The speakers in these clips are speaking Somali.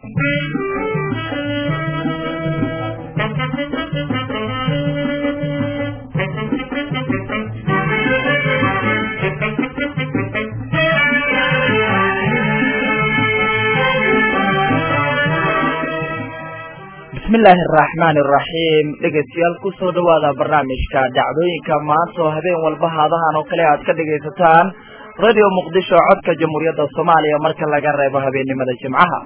bismillaahi araxmaani araxiim dhegeystayaal kusoo dhawaada barnaamijka dhacdooyinka maanta oo habeen walba haadahan oo kale aad ka dhegaysataan radio muqdisho codka jamhuuriyadda soomaaliya marka laga reebo habeennimada jimcaha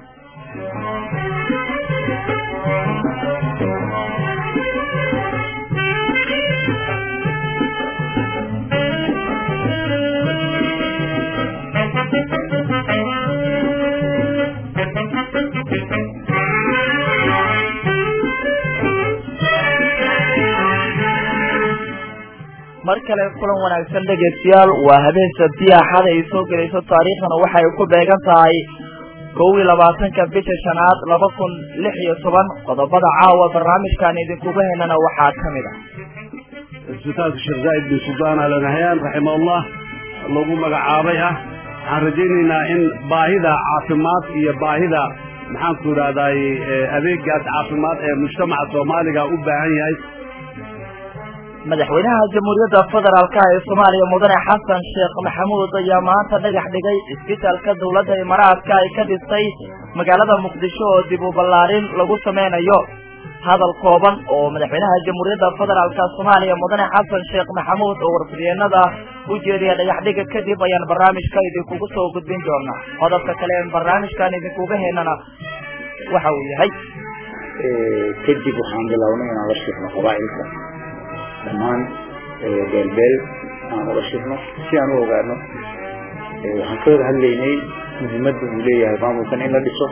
mar kale kulan wanaagsan dhegeystayaal waa habeen sabti axad ay soo gelayso taariikhdana waxay ku beegan tahay 22 bisha shanaad 2016 qodobada caawa barnaamijkan idinkuga heynana waxaa kamid ah isbitaalka Sheekh Zayed bin Sultan Al Nahyan rahimahullah lagu magacaabay aan rajaynaynaa in baahida caafimaad iyo baahida maxaan ku raadayay adeeggaas caafimaad ee mujtamaca Soomaaliga u baahan yahay madaxweynaha jamhuuriyadda federaalka ee Soomaaliya mudane Xasan Sheekh Maxamuud ayaa maanta dhagax dhigay isbitaalka dawladda Imaaraadka ay ka dhistay magaalada Muqdisho oo dib u ballaarin lagu sameynayo hadal kooban oo madaxweynaha jamhuuriyadda federaalka Soomaaliya mudane Xasan Sheekh Maxamuud oo warfideenada u jeediyay dhagax dhiga kadib ayaan barnaamijka idinkugu soo gudbin doonaa qodobka kale ee barnaamijkan idinkuga heynana waxa uu yahay kadib waxaan bilownay inaan la shaqeyno qabaa'ilka dhammaan beelbeel aan ula shirno si aan u ogaano waxaan ka wada hadlaynay muhiimadda uu leeyahay maamulkan in la dhiso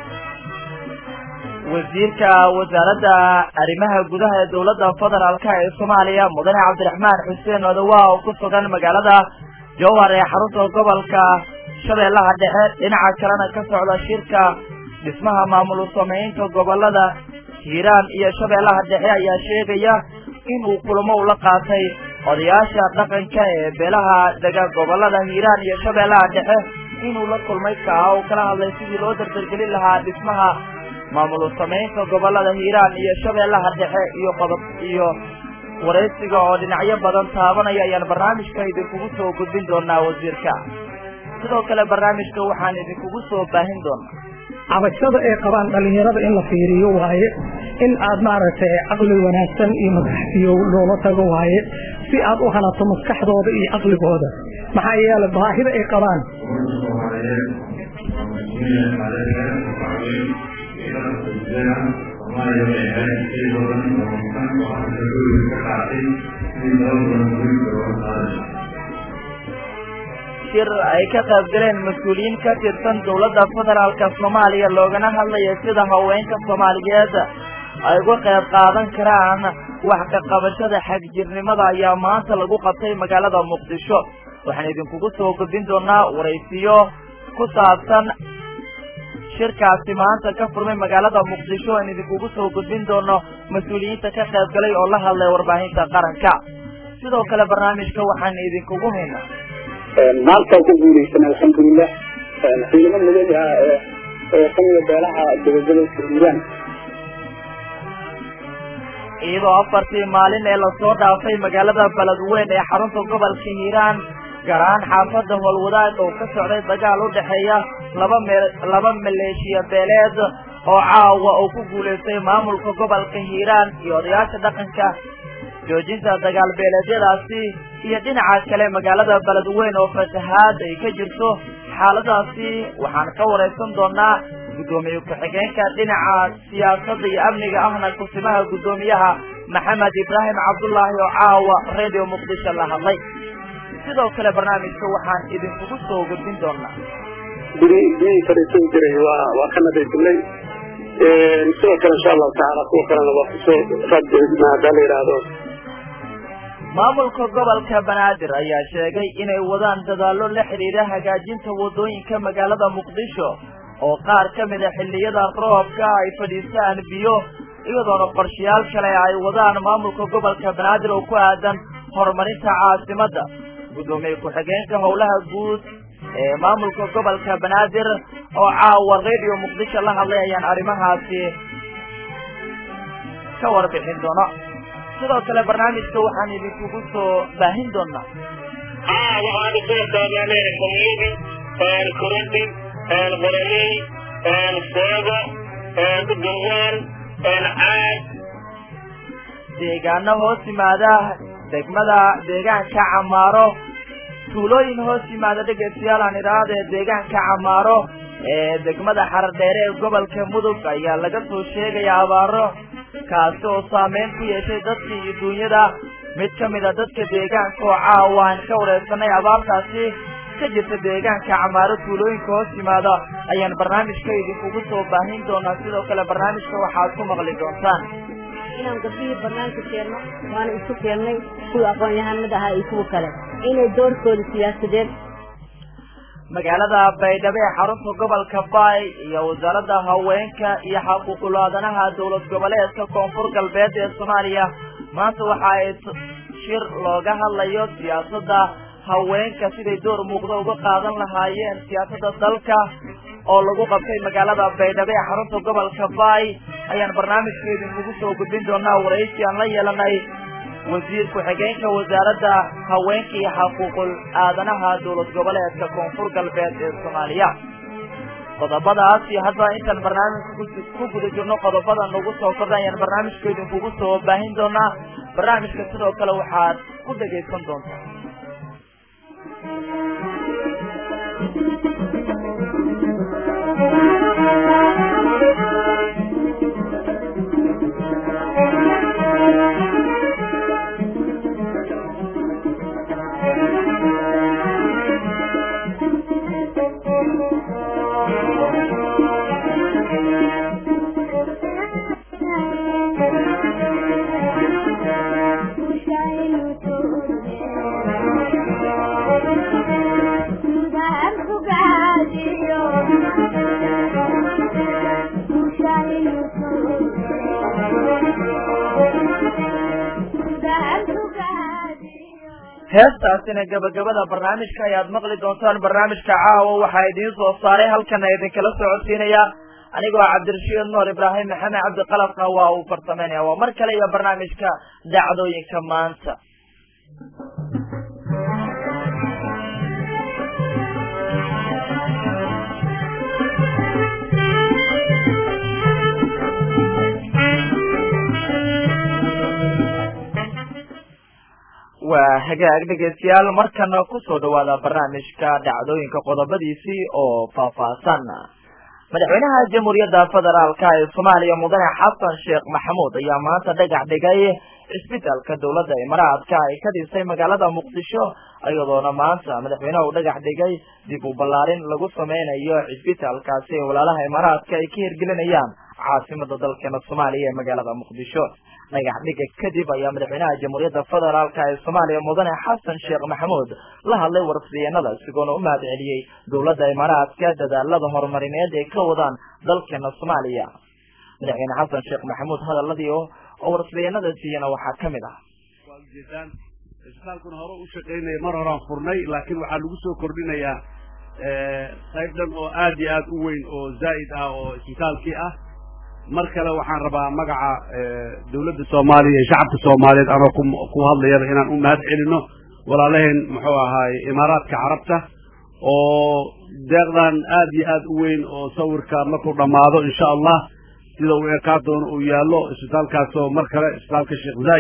wasiirka wasaaradda arrimaha gudaha ee dowladda federaalka ee Soomaaliya mudane Cabdiraxmaan Xuseen Odawa oo ku sugan magaalada Jowhar ee xarunta gobolka Shabeellaha Dhexe dhinaca kalena ka socda shirka dhismaha maamul sameynta gobolada Hiiraan iyo Shabeellaha Dhexe ayaa sheegaya in uu kulamo ula qaatay odayaasha dhaqanka ee beelaha daga gobolada Hiiraan iyo Shabeellaha Dhexe inuu la kulmay oo kala hadlay sidii loo dardargelin lahaa dhismaha maamul sameynta gobolada Hiiraan iyo Shabeellaha Dhexe iyo qodob iyo wareysiga oo dhinacyo badan taabanaya ayaan barnaamijka idinkugu soo gudbin doonaa wasiirka sidoo kale barnaamijka waxaan idinkugu soo baahin doonaa cabashada ay qabaan dhalinyarada in la fiiriyo waaye in aad maaragtay aqli wanaagsan iyo maskaxiyo loola tago waaye si aad u hanato maskaxdooda iyo aqligooda maxaa yeelay baahida ay qabaan shir ay ka qayb galeen mas'uuliyiin ka tirsan dowladda federaalka Soomaaliya loogana hadlayo sida haweenka Soomaaliyeed ay uga qayb qaadan karaan wax ka qabashada xagjirnimada ayaa maanta lagu qabtay magaalada Muqdisho waxaan idinkugu soo gudbin doonaa wareysiyo ku saabsan shirkaasi maanta ka furmay magaalada Muqdisho aan idinkugu soo gudbin doono mas'uuliyiinta ka qayb galay oo la hadlay warbaahinta qaranka sidoo kale barnaamijka waxaan idinkugu haynaa maanta ku guuleysan alxamdulillah ciidamada madaniga ee kamida beelaha dowladda Hiiraan iyadoo afartii maalin ee lasoo dhaafay magaalada Beledweyne ee xarunta gobolka Hiiraan gaar ahaan xaafadda Howlwadaag oo ka socday dagaal u dhaxeeya laba maleeshiya beeleed oo caawa oo ku guuleystay maamulka gobolka Hiiraan iyo odayaasha dhaqanka joojinta dagaal beeleedyadaasi iyo dhinaca kale magaalada Beledweyne oo fatahaad ay ka jirto xaaladaasi waxaan ka wareysan doonaa gudoomiye ku-xigeenka dhinaca siyaasadda iyo amniga ahna kusimaha gudoomiyaha Maxamed Ibrahim Cabdullaahi oo caawa radio Muqdisho la hadlay sidoo kale barnaamijka waxaan idinkugu soo gudbin doonaa gudihii fariisan jiray waa ka nadiifinay sidoo kale insha allahu tacaala kuwa kalena waa kusoo raadina hadaa la yidhaahdo maamulka gobolka Banaadir ayaa sheegay inay wadaan dadaallo la xiriira hagaajinta wadooyinka magaalada Muqdisho oo qaar ka mid ah xilliyada roobka ay fadhiistaan biyo iyadoona qorshayaal kale ay wadaan maamulka gobolka Banaadir oo ku aadan horumarinta caasimadda gudoomiye ku-xigeenka howlaha guud maamulka gobolka banaadir oo caawa radio muqdisho la hadlay ayaan arrimahaasi ka warbixin doono sidoo kale barnaamijka waxaan idinkugu soo baahin doonaa waxaan isoo taaganay xumiyadi koronti qoraley seego gudawaan caad deegaano hoos yimaada degmada deegaanka Camaaro tuulooyin hoos yimaada dhegeystayaal aan idhaahdo deegaanka Camaaro degmada Xardheere ee gobolka Mudug ayaa laga soo sheegay abaaro kaas oo saameyn ku yeeshay dadkii iyo dunyada mid ka mid ah dadka deegaanka oo caawaan ka wareegsanay abaartaasi ka jirta deegaanka Camaaro tuulooyinka hoos yimaada ayaan barnaamijka idinkugu soo baahin doonaa sidoo kale barnaamijka waxaad ku maqli doontaan inaan gabdhihii banaanka keenno waana isu keennay kuwa aqoon-yahanada ahaa iyo kuwa kale inay doorkooda siyaasadeed magaalada Baydhabo ee xarunta gobolka Baay iyo wasaaradda haweenka iyo xuquuqul aadanaha dowlad goboleedka koonfur galbeed ee Soomaaliya maanta waxa ay shir looga hadlayo siyaasadda haweenka siday door muuqda uga qaadan lahaayeen siyaasadda dalka oo lagu qabtay magaalada Baydhabo ee xarunta gobolka Baay ayaan barnaamijkeedii ugu soo gudbin doonaa waraysi aan la yeelanay wasiir ku-xigeenka wasaaradda haweenka iyo xuquuqul aadanaha dowlad goboleedka koonfur galbeed ee Soomaaliya qodobadaas iyo hadba intaan barnaamijka ku guda jirno qodobada nagu soo kordhay ayaan barnaamijkeedii ugu soo baahin doonaa barnaamijka sidoo kale waxaad ku dhageysan doontaa heestaasina gabagabada barnaamijka ayaad maqli doontaan barnaamijka caawa waxaa idiin soo saaray halkan idinkala socodsiinaya anigoo cabdirashiid nuur ibraahim maxamed cabdiqalabna waa uu farsameynaya waa mar kale iyo barnaamijka dhacdooyinka maanta waa hagaag dhegeystayaal markana ku soo dhawaada barnaamijka dhacdooyinka qodobadiisii oo faahfaahsan madaxweynaha jamhuuriyadda federaalka ee Soomaaliya mudane xasan sheekh maxamuud ayaa maanta dhagax dhigay isbitaalka dowladda Imaaraadka ay ka dhisay magaalada Muqdisho iyadoona maanta madaxweynaha uu dhagax dhigay dib u ballaarin lagu sameynayo isbitaalkaasi ee walaalaha Imaaraadka ay ka hirgelinayaan caasimada dalkeena Soomaaliya ee magaalada Muqdisho dhagax dhiga kadib ayaa madaxweynaha jamhuuriyadda federaalka ee Soomaaliya mudane xasan sheekh maxamuud la hadlay warfideenada isagoona u mahadceliyay dowladda Imaaraadka dadaalada horumarineed ee ka wadaan dalkeena Soomaaliya madaxweyne xasan sheekh maxamuud hadaladii oo warfideenada siiyana waxaa ka mid ah isbitaalkan hore u shaqeynaya mar horaan furnay laakiin waxaa lagu soo kordhinayaa qayb dhan oo aad iyo aad u weyn oo zaa'id ah oo isbitaalkii ah mar kale waxaan rabaa magaca dawladda Soomaaliya iyo shacabka Soomaaliyeed anoo ku hadlayaba inaan u mahad celino walaalaheen muxuu ahaay Imaaraadka Carabta oo deeqdan aad iyo aad u weyn oo sawirka markuu dhamaado insha Allah sida uu ekaan doono uu yaalo isbitaalkaas oo mar kale isbitaalka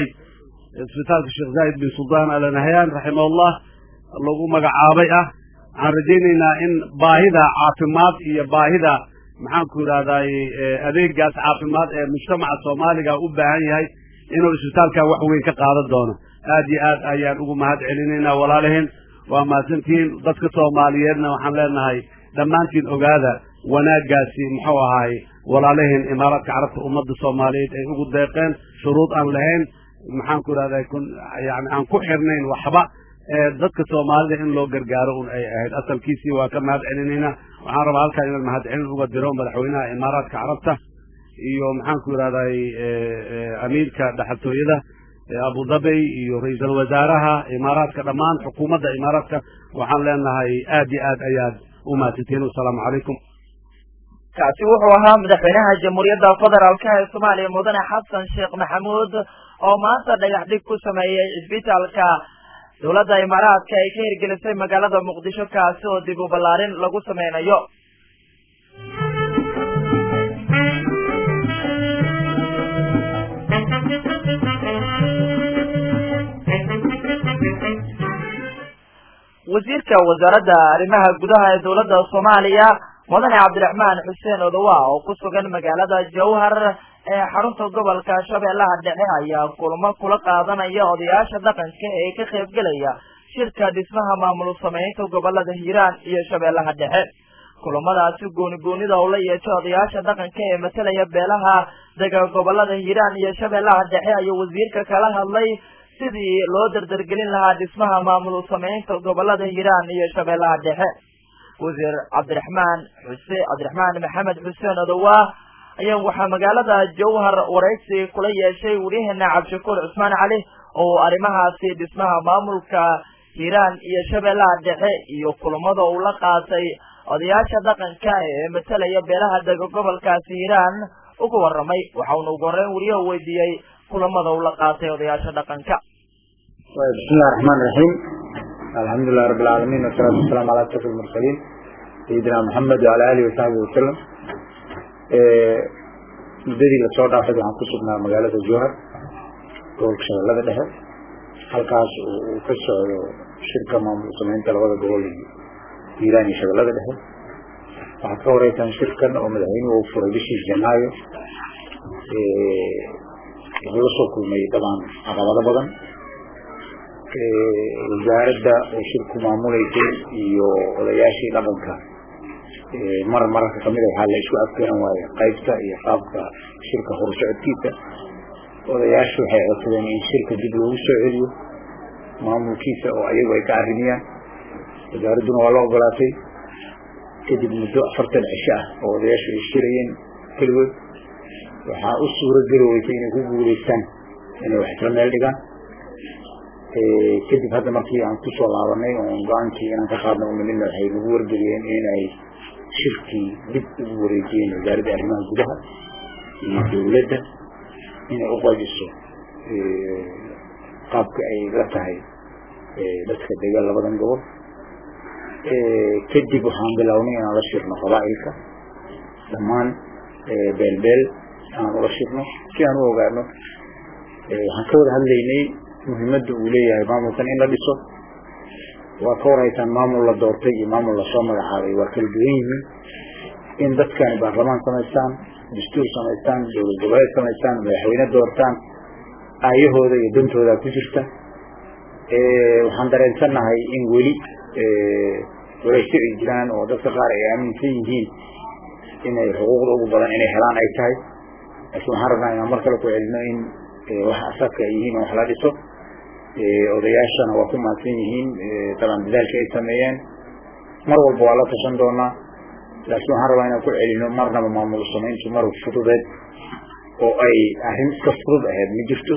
Sheekh Zayed bin Sultan Al Nahyan rahimahullah lagu magacaabay aan rajaynaynaa in baahida caafimaad iyo baahida maxaan ku yiraahdaa adeegaas caafimaad ee mujtamaca Soomaaliga u baahan yahay inuu isbitaalka wax weyn ka qaadan doono aad iyo aad ayaan ugu mahad celinaynaa walaalaheen waa maasantiin dadka Soomaaliyeedna waxaan leenahay dhammaantiin ogaada wanaagaasi muxuu ahaay walaalaheen Imaaraadka Carabta ummadda Soomaaliyeed ay ugu deeqeen shuruud aan lahayn maxaan ku yiraahdaa yani aan ku xirnayn waxba dadka Soomaalida in loo gargaaro un ay ahayd asalkiisii waa ka mahad celinaynaa waxaan rabaa halkaan inaan mahad celin uga diro madaxweynaha Imaaraadka Carabta iyo maxaan ku yiraahdaa amiirka dhaxaltooyada Abu Dhabi iyo ra'iisul wasaaraha imaaraadka dhammaan xukuumadda imaaraadka waxaan leenahay aad iyo aad ayaad u mahadsantihiin. Assalaamu calaykum. kaasi wuxuu ahaa madaxweynaha jamhuuriyadda federaalka ee Soomaaliya mudane Xasan Sheekh Maxamuud oo maanta dhagax dhig ku sameeyay isbitaalka dowladda imaaraadka ay ka hirgelisay magaalada Muqdisho kaasi oo dib u ballaarin lagu sameynayo. wasiirka wasaaradda arrimaha gudaha ee dowladda Soomaaliya mudane Cabdiraxmaan Xuseen Odawa oo ku sugan magaalada Jowhar ee xarunta gobolka Shabeellaha Dhexe ayaa kulamo kula qaadanaya odayaasha dhaqanka ee ka qayb galaya shirka dhismaha maamul sameynta gobolada Hiiraan iyo Shabeellaha Dhexe. kulamadaasi gooni-goonida oo la yeeshay odayaasha dhaqanka ee matalaya beelaha dega gobolada Hiiraan iyo Shabeellaha Dhexe ayuu wasiirka kala hadlay sidii loo dardargelin lahaa dhismaha maamul sameynta gobolada Hiiraan iyo Shabeellaha Dhexe. wasiir Cabdiraxmaan Maxamed Xuseen Odawa ayaa waxaa magaalada Jowhar wareysi kula yeeshay wariyaheena Cabdishakuur Cusmaan Cali oo arrimahaasi dhismaha maamulka Hiiraan iyo Shabeellaha Dhexe iyo kulamada uu la qaatay odayaasha dhaqanka ee matalaya beelaha dega gobolkaasi Hiiraan ugu waramay. waxa uu ugu horeyn wariyaha weydiiyay kulamada uu la qaatay odayaasha dhaqanka. bismillahir rahmanir rahim. alhamdulillah rabbil alamin wassalatu wassalamu ala ashrafil mursalin sayyidina Muhammad wa ala alihi wa sahbihi wasallam. mudadii la soo dhaafay waxaan ku sugnaa magaalada Jowhar gobolka Shabeellaha Dhexe halkaas uu ka socdo shirka maamul sameynta labada gobol Hiiraan iyo Shabeellaha Dhexe. waxaa ka wareysan shirkan oo madaxweynuhu uu furay bishii Janaayo wuxuu soo kulmay dhammaan caqabado badan. wasaaradda oo shirku maamuleysay iyo odayaashii dhaqanka mararka kamid waxaa la isku afgaran waaye qaybta iyo qaabka shirka horusocodkiisa. odayaashu waxay codsadeen in shirka dib loogu soo celiyo maamulkiisa oo ayagu ay ka arrimiyaan. wasaaradduna waa la ogolaatay. kadib muddo 40 cisho ah oo odayaashu ay shirayeen keligood waxaa u suurageli weysay inay ku guuleystaan inay wax isla meel dhigaan. kadib hadda markii aan ku soo laabanay oo go-aankii inaan ka qaadno midna waxay nagu wargeliyeen inay shirkii dib ugu wareejiyeen wasaaradda arrimaha gudaha iyo dowladda inay u qaadiso qaabka ay la tahay dadka degan labadan gobol. kadib waxaan bilownay inaan la shirno qabaa'ilka dhammaan beelbeel aan ula shirno si aan u ogaano. waxaan ka wada hadlaynay muhiimadda uu leeyahay maamulkan in la dhiso. waa ka warhaysaan maamul la doortay iyo maamul lasoo magacaabay waa kala duwan yihiin. in dadkani baarlamaan samaystaan, dastuur samaystaan, dowlad goboleed samaystaan, madaxweyne doortaan aayahooda iyo dantooda ku jirta. waxaan dareensannahay in weli waraysi ay jiraan oo dadka qaar ay aaminsan yihiin inay xuquuqda ugu badan inay helaan ay tahay. laakiin waxaan rabnaa inaan mar kale ku celino in wax asaska ay yihiin oo wax la dhiso. odayaashana waa ku mahadsan yihiin taban dadaalka ay sameeyeen. mar walba waa la tashan doonaa. laakiin waxaan rabaa inaan ku celino marnaba maamul sameyntu mar fududeed oo ay arrin iska fudud ahayd ma jirto.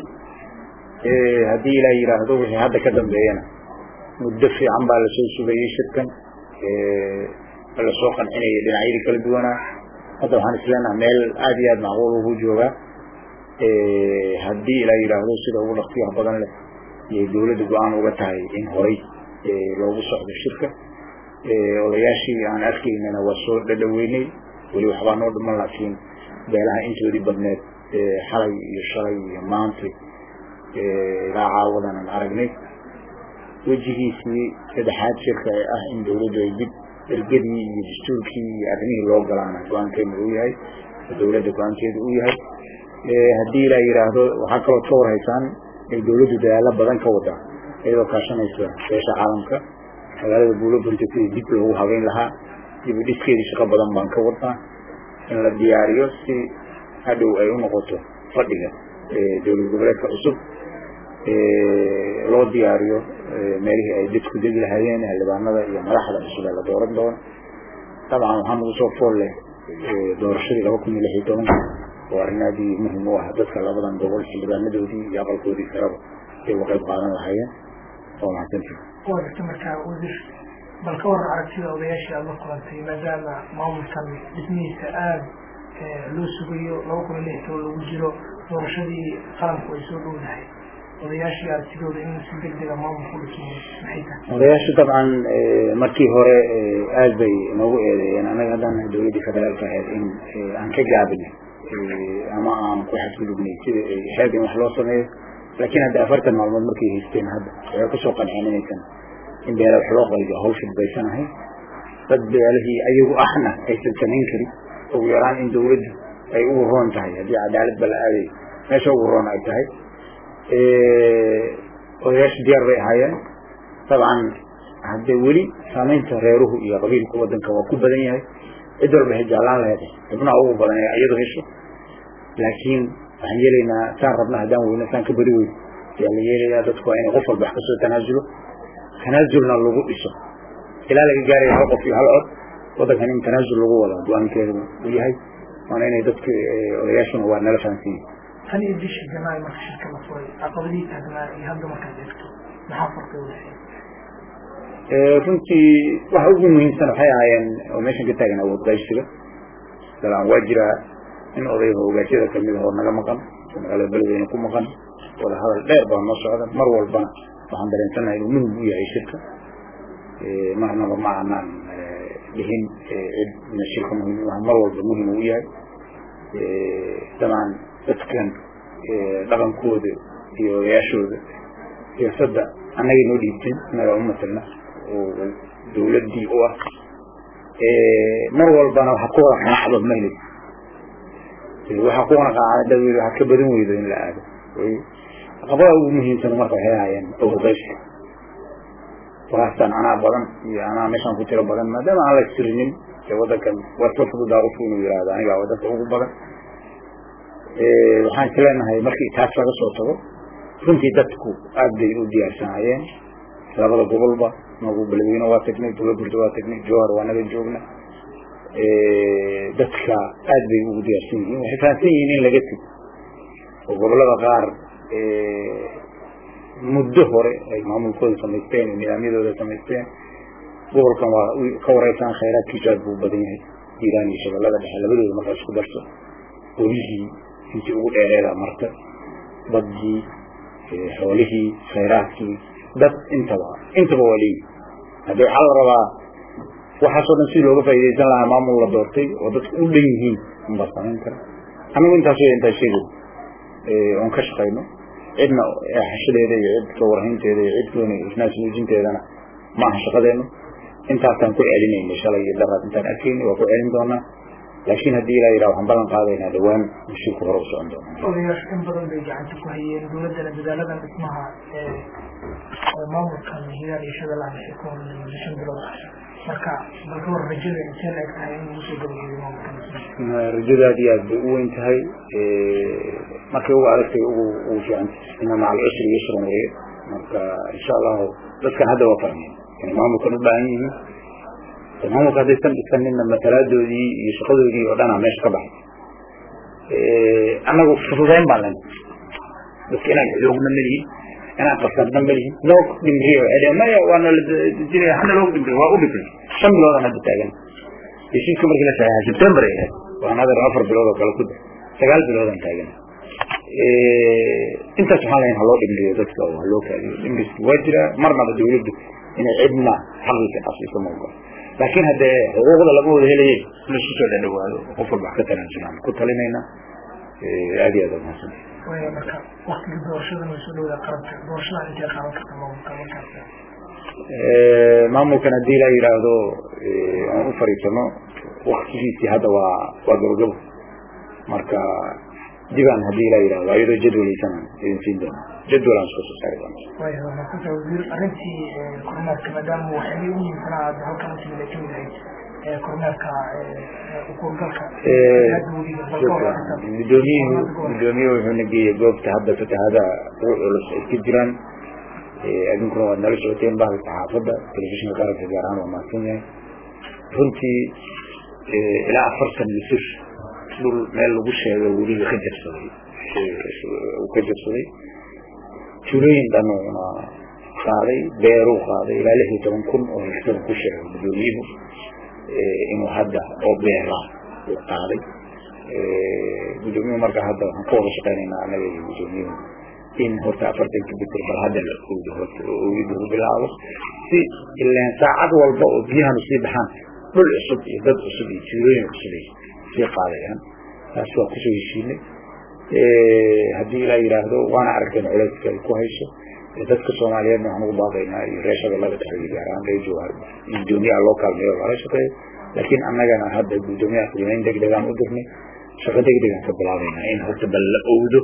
haddii ilaa yiraahdo wixii hadda ka dambeeyana muddo fiican baa la soo sugayay shirkan la soo qancinayay dhinacyadii kala duwanaa. hadda waxaan isleenahay meel aad iyo aad macquul ugu joogaa. haddii ilaa yiraahdo sida ugu dhaqsiyaha badan leh iyo dowladda go-aan uga tahay in horay loogu socdo shirka. odayaashii aan arkaynana waa soo dhadhaweynay. weli waxbaa noo dhiman laakiin beelaha intoodii badneed xalay iyo shalay iyo maanta ilaa caawadan aan aragnay. wejigiisii saddexaad shirka ee ah in dowladdu ay dib ergadii iyo dastuurkii iyo arrimihii loo galaana go-aankeena uu yahay dowladda go-aankeeda uu yahay. haddii ilaa yiraahdo waxaa kaloo ka warhaysaan ay dowladdu dadaalo badan ka wadaa iyadoo kaashanaysa beesha caalamka magaalada buuloburta sidii dib loogu habeyn lahaa. dib u dhiskeedii shaqo badan baan ka wadnaa in la diyaariyo si hadhow ay u noqoto fadhiga dowlad goboleedka cusub. loo diyaariyo meelihii ay dadku degi lahaayeen xildhibaanada iyo madaxda cusub ee la dooran doono. dabcan waxaan ugu soo fool leh doorashadii 2016 وارنادي مهم واحد ذكر لبضان قبل حلبان ندودي يقل كودي سرب في وقت قانا الحياة وما تنفي وقت مركا وزير بالكور عرفتي وضياشي الله قلنتي ما زال مامكا بسمي سآل لو سوغيو لو كل ليهتو لو جيرو ورشدي قلم كويسو لو دحي وضياشي عرفتي إن سيدك دقا مامكا لسمي محيطا وضياشي طبعا مركي هوري آزبي نوغو يعني أنا قدان دولدي فدلالك إن أنك قابلني أما أنا كوحد كلبني حاجة محلوصة لكن هذا أفرت المعلومات مركي هيستين هذا ويكسو قنعيني كان إن بيالا الحلوق والجا هولش البيسان هاي قد بياله أيه أحنا أي سلسانين كري ويران إن دولد أي أورون تهي هذه عدالة بلعالي ماشا أورون أي تهي وياش ديار رئيهايا طبعا هذا ولي سامين تغيره إيا قبيل قوة دنك وكو بدني هاي إدر به جعلان لهذا ابنا أوه بدني أيضا هشو لكن عن يلينا كان ربنا هدام وإنا كان كبريوي يعني يلي يادتكو أين غفر بحقسو تنازلنا اللغو إيشو إلا لك جاري حقو في هالأرض وده كان تنازل اللغو ولا دوان كيرو ويهي وانا إنا يدتك ورياشون هو أننا فانسين هل يديش الجماعي مركز شركة مصرية أقضية هدماء يهدو مركز يكتو محافر قولي كنت وحوق مهم سنة حياة وماشا قلت لنا أول قيشتك سلام واجرة إن أضيه وقاشرة كمية هو نغا مقام ونغا البلدين يكون مقام ولا هذا الغير بان نصر هذا مروى البان وحن دلين سنة إنه مهم ويا أي شركة معنا ومعنا لهن من الشركة مهم وهم مروى البان مهم ويا طبعا تتكن لغن كود يشود يصدق أنا ينوديتين أنا أمتنا ودولة دي أوه مروى البان وحقوق نحضر مهلك وحقوقنا قاعدة دولة حكبرين ويدين لآده قبل مهم سنة مرة هي أو غيش وحسن أنا بدن أنا مش عم كتير بدن ما دام على السرنين كودا كان وصفت دارفون ويراد أنا قاعدة تقول بدن وحن كلنا هاي مركي تاسع صوته كنت دتكو أبدي ودي عشانين لابد قبل با نقول بلوين واتكني تقول بردواتكني جوار وأنا بنجوبنا دتكا أبدي ودي عشانين وحفاسين لقيت وقبل بقار مدهورة أي معمول كل سمستين ونعمل هذا سمستين قبل كم كوريسان خيرات كجاد بدنيه إيراني شغلة هذا بحال بدو ما فيش قدرته وليه في جوود إيران مرت بدي حوله خيراتي بس انتبه ولي هذا حال روا وحصل نسيله بفايدة زلا معمول لدورتي وبس أوليه مبصرين كره أنا وأنت شيء ونكش قيمه عندنا حشلة ذي عد كورهين تذي عد كوني ناس يجين تذينا ما حشقدينه أنت عشان كل علمين إن شاء الله يدرس أنت أكين وكل علم دونا لكن هدي لا يراو هم بلن قاضينا دوام مشيك وروس عندهم. وياش كم بدل بيجي عن تكوهين دولة بدالة اسمها مامور كان هي اللي شغال على يكون مشان دولة مركا بدور رجل إنسان أكتاين مشي قبل مامور كان. الرجل هذه هو انتهي مركا هو عرفت وشو عند إنه مع العشر يشرون غير مركا إن شاء الله بس كان هذا وطني يعني مامور كانوا بعينه تمام وقد يستنى لما تلادوا دي يشقدوا دي ودانا ماشي طبعا أنا وفصلين بالله بس أنا يوم من لي أنا قصدنا من لي لو دمري هذا ما وأنا الدنيا إحنا لو دمري وأبي كل شم لو أنا بتاعنا يشين كم رجلا ساعة سبتمبر وأنا هذا رافر بلوده كلا كده سجال بلوده بتاعنا أنت سبحان الله هلا دمري ده كده هلا كده دمري وجرا مرنا بدولد إن عدنا حقيقة أصلي كموجود لكن هذا حقوق الأبوة هي ليش كده نقول وفر بحكتنا الجنان كنت لنا هذه هذا مثلا. وياك وقت الدورشة المسؤول إذا قربت الدورشة اللي جاء خلاص ما ممكن أدي له إرادة أو فريقنا وقت في هذا وجرجو مركا ديوان هدي له إرادة أيضا جدول سنة ينسين ده جدول عن شخص سعيدا. ويا ما كنت أقول أنتي كنا كمدام وحبيبي من سنة ده كانت من الكلمة كنا وكورجلك بدوني وهنجي جوب تحدثت هذا الكجران أجن كنا نرجع شوتين بعد الحافظة تلفزيون كارت الجيران وما سمع كنت إلى فرصة يسير dhul meel lagu sheego weliga ka jirsaday uu ka jirsaday tuulooyin dhan oo qaaday beeruu qaaday ilaa 16,000 oo hektar ku sheegay gudoomiyuhu inuu hadda oo beera uu qaaday gudoomiyuhu marka hadda waxaan ku wada shaqeynaynaa anaga iyo gudoomiyuhu in horta 40 kilomitir bal hadda la oodo horta oo bilaabo si ilaa saacad walba oo biyahan sii baxaan dhul cusub iyo dad cusub iyo tuulooyin cusub sii qaadayaan taas waa ku soo heshiinay haddii la yiraahdo waana aragteen culayska ay ku hayso dadka Soomaaliyeed waxaan ugu baaqaynaa iyo reeshada laga taxadiyaaraan ay joogaan gudoomiyaha local mayor la shaqeeyo laakiin annagana hadda gudoomiyaha qiimeyn degdeg aan u dirnay shaqo degdeg aan ka bilaabaynaa in horta bal la oodo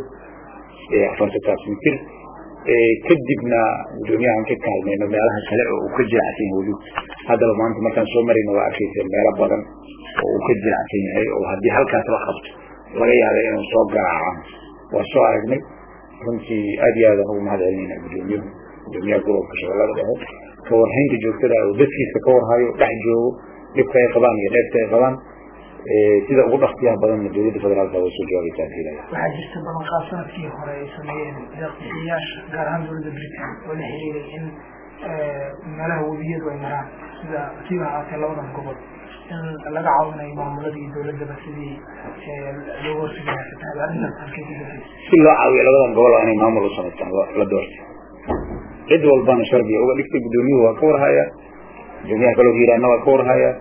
40 mitir kadibna gudoomiyahan ka kaalmayno meelaha kale oo ka jiracsan wali hadaba maanta markaan soo marayno waa arkaysay meelo badan oo ka jiracsan yahay oo haddii halkaas la qabto laga yaabo inuu soo garaaco waa soo aragnay runtii aad iyo aad ugu mahadcelinayna gudoomiyaha gobolka Shabeellaha Dhexe ka warhaynta joogtada oo dadkiisa ka warhayo dhex joogo dhibka ay qabaan iyo dheefta ay qabaan sida ugu dhaqsiyaha badan dowladda federaalka oo soo joogaysa fiilaya waxaa jirta balan qaabsanadkii hore ay sameeyeen deeqbixiyaasha gaar ahaan dowladda Britain oo la xiriiray in meelaha webiyadu ay maraan sida sida haatee labadan gobol in laga caawinayo maamuladii dowladda sidii loo horseeday fatahaada arrintaas halkay ku jirtay si loo caawiyo labadan gobol inay maamul u sameeyaan la doortay cid walbana shardi uga dhigtay gudoomiyuhu waa ka warhaya gudoomiyaha kaloo hiiraana waa ka warhaya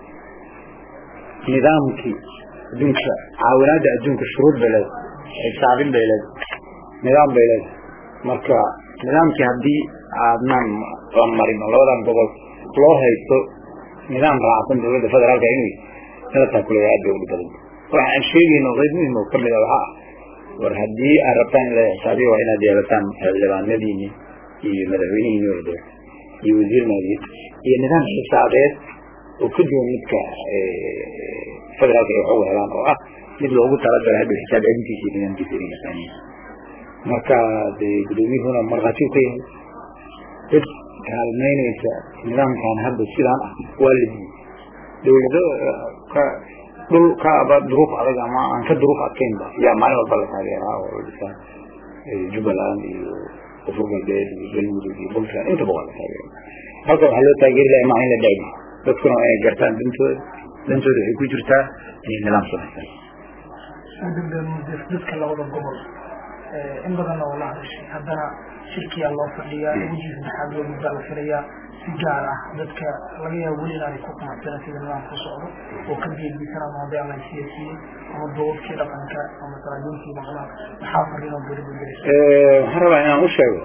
nidaamkii adduunka caawinaada adduunka shuruud beled xisaabin beled nidaam beled marka nidaamkii haddii aadnan marin labadan gobol loo haysto nidaam raacsan dowladda federaalka inay kala taakuleeyo aad u badan waxaan sheegayno qayb muhiim oo kamid ah waxa war haddii aad rabtaan in la xisaabiyo waa inaad yeelataan xildhibaanadiini iyo madaxweynihiini walba iyo wasiir maaliyadeed iyo nidaam xisaabeed oo ka duwan midka federaalka ay waxu helaan oo ah mid loogu talagalay hadda xisaab celintiisa iyo nidaamkiisa inay yaqaaniin marka gudoomiyuhuna markhaati ka yahay cid kaalmeynaysa nidaamkan hadda sidaan ah waa la dowladda ka dhul ka duruuf adag ama aan ka duruuf adkeynba yaa maalin walba la taageeraa oo dhisan Jubbaland iyo Koonfur Galbeed iyo Galmudug iyo Puntland inta badan la taageeraa halka waxaa loo taageeri lahaa ma in la daayo dadkuna ay gartaan dantooda waxay ku jirtaa in nidaam samaysan dadka labada gobol in badan oo la hadashay haddana shirkiya loo fadhiyaa wajih saddexaad loo muddo la firayaa si gaar ah dadka laga yaabo weli inay ku qanacsana sida nidaam ku socdo oo ka diidisana maadaama ama siyaasiyiin ama doorkii dhaqanka ama talaabooyinkii macnaha maxaa fariin oo dowladda diraysa waxaan rabaa inaan u sheego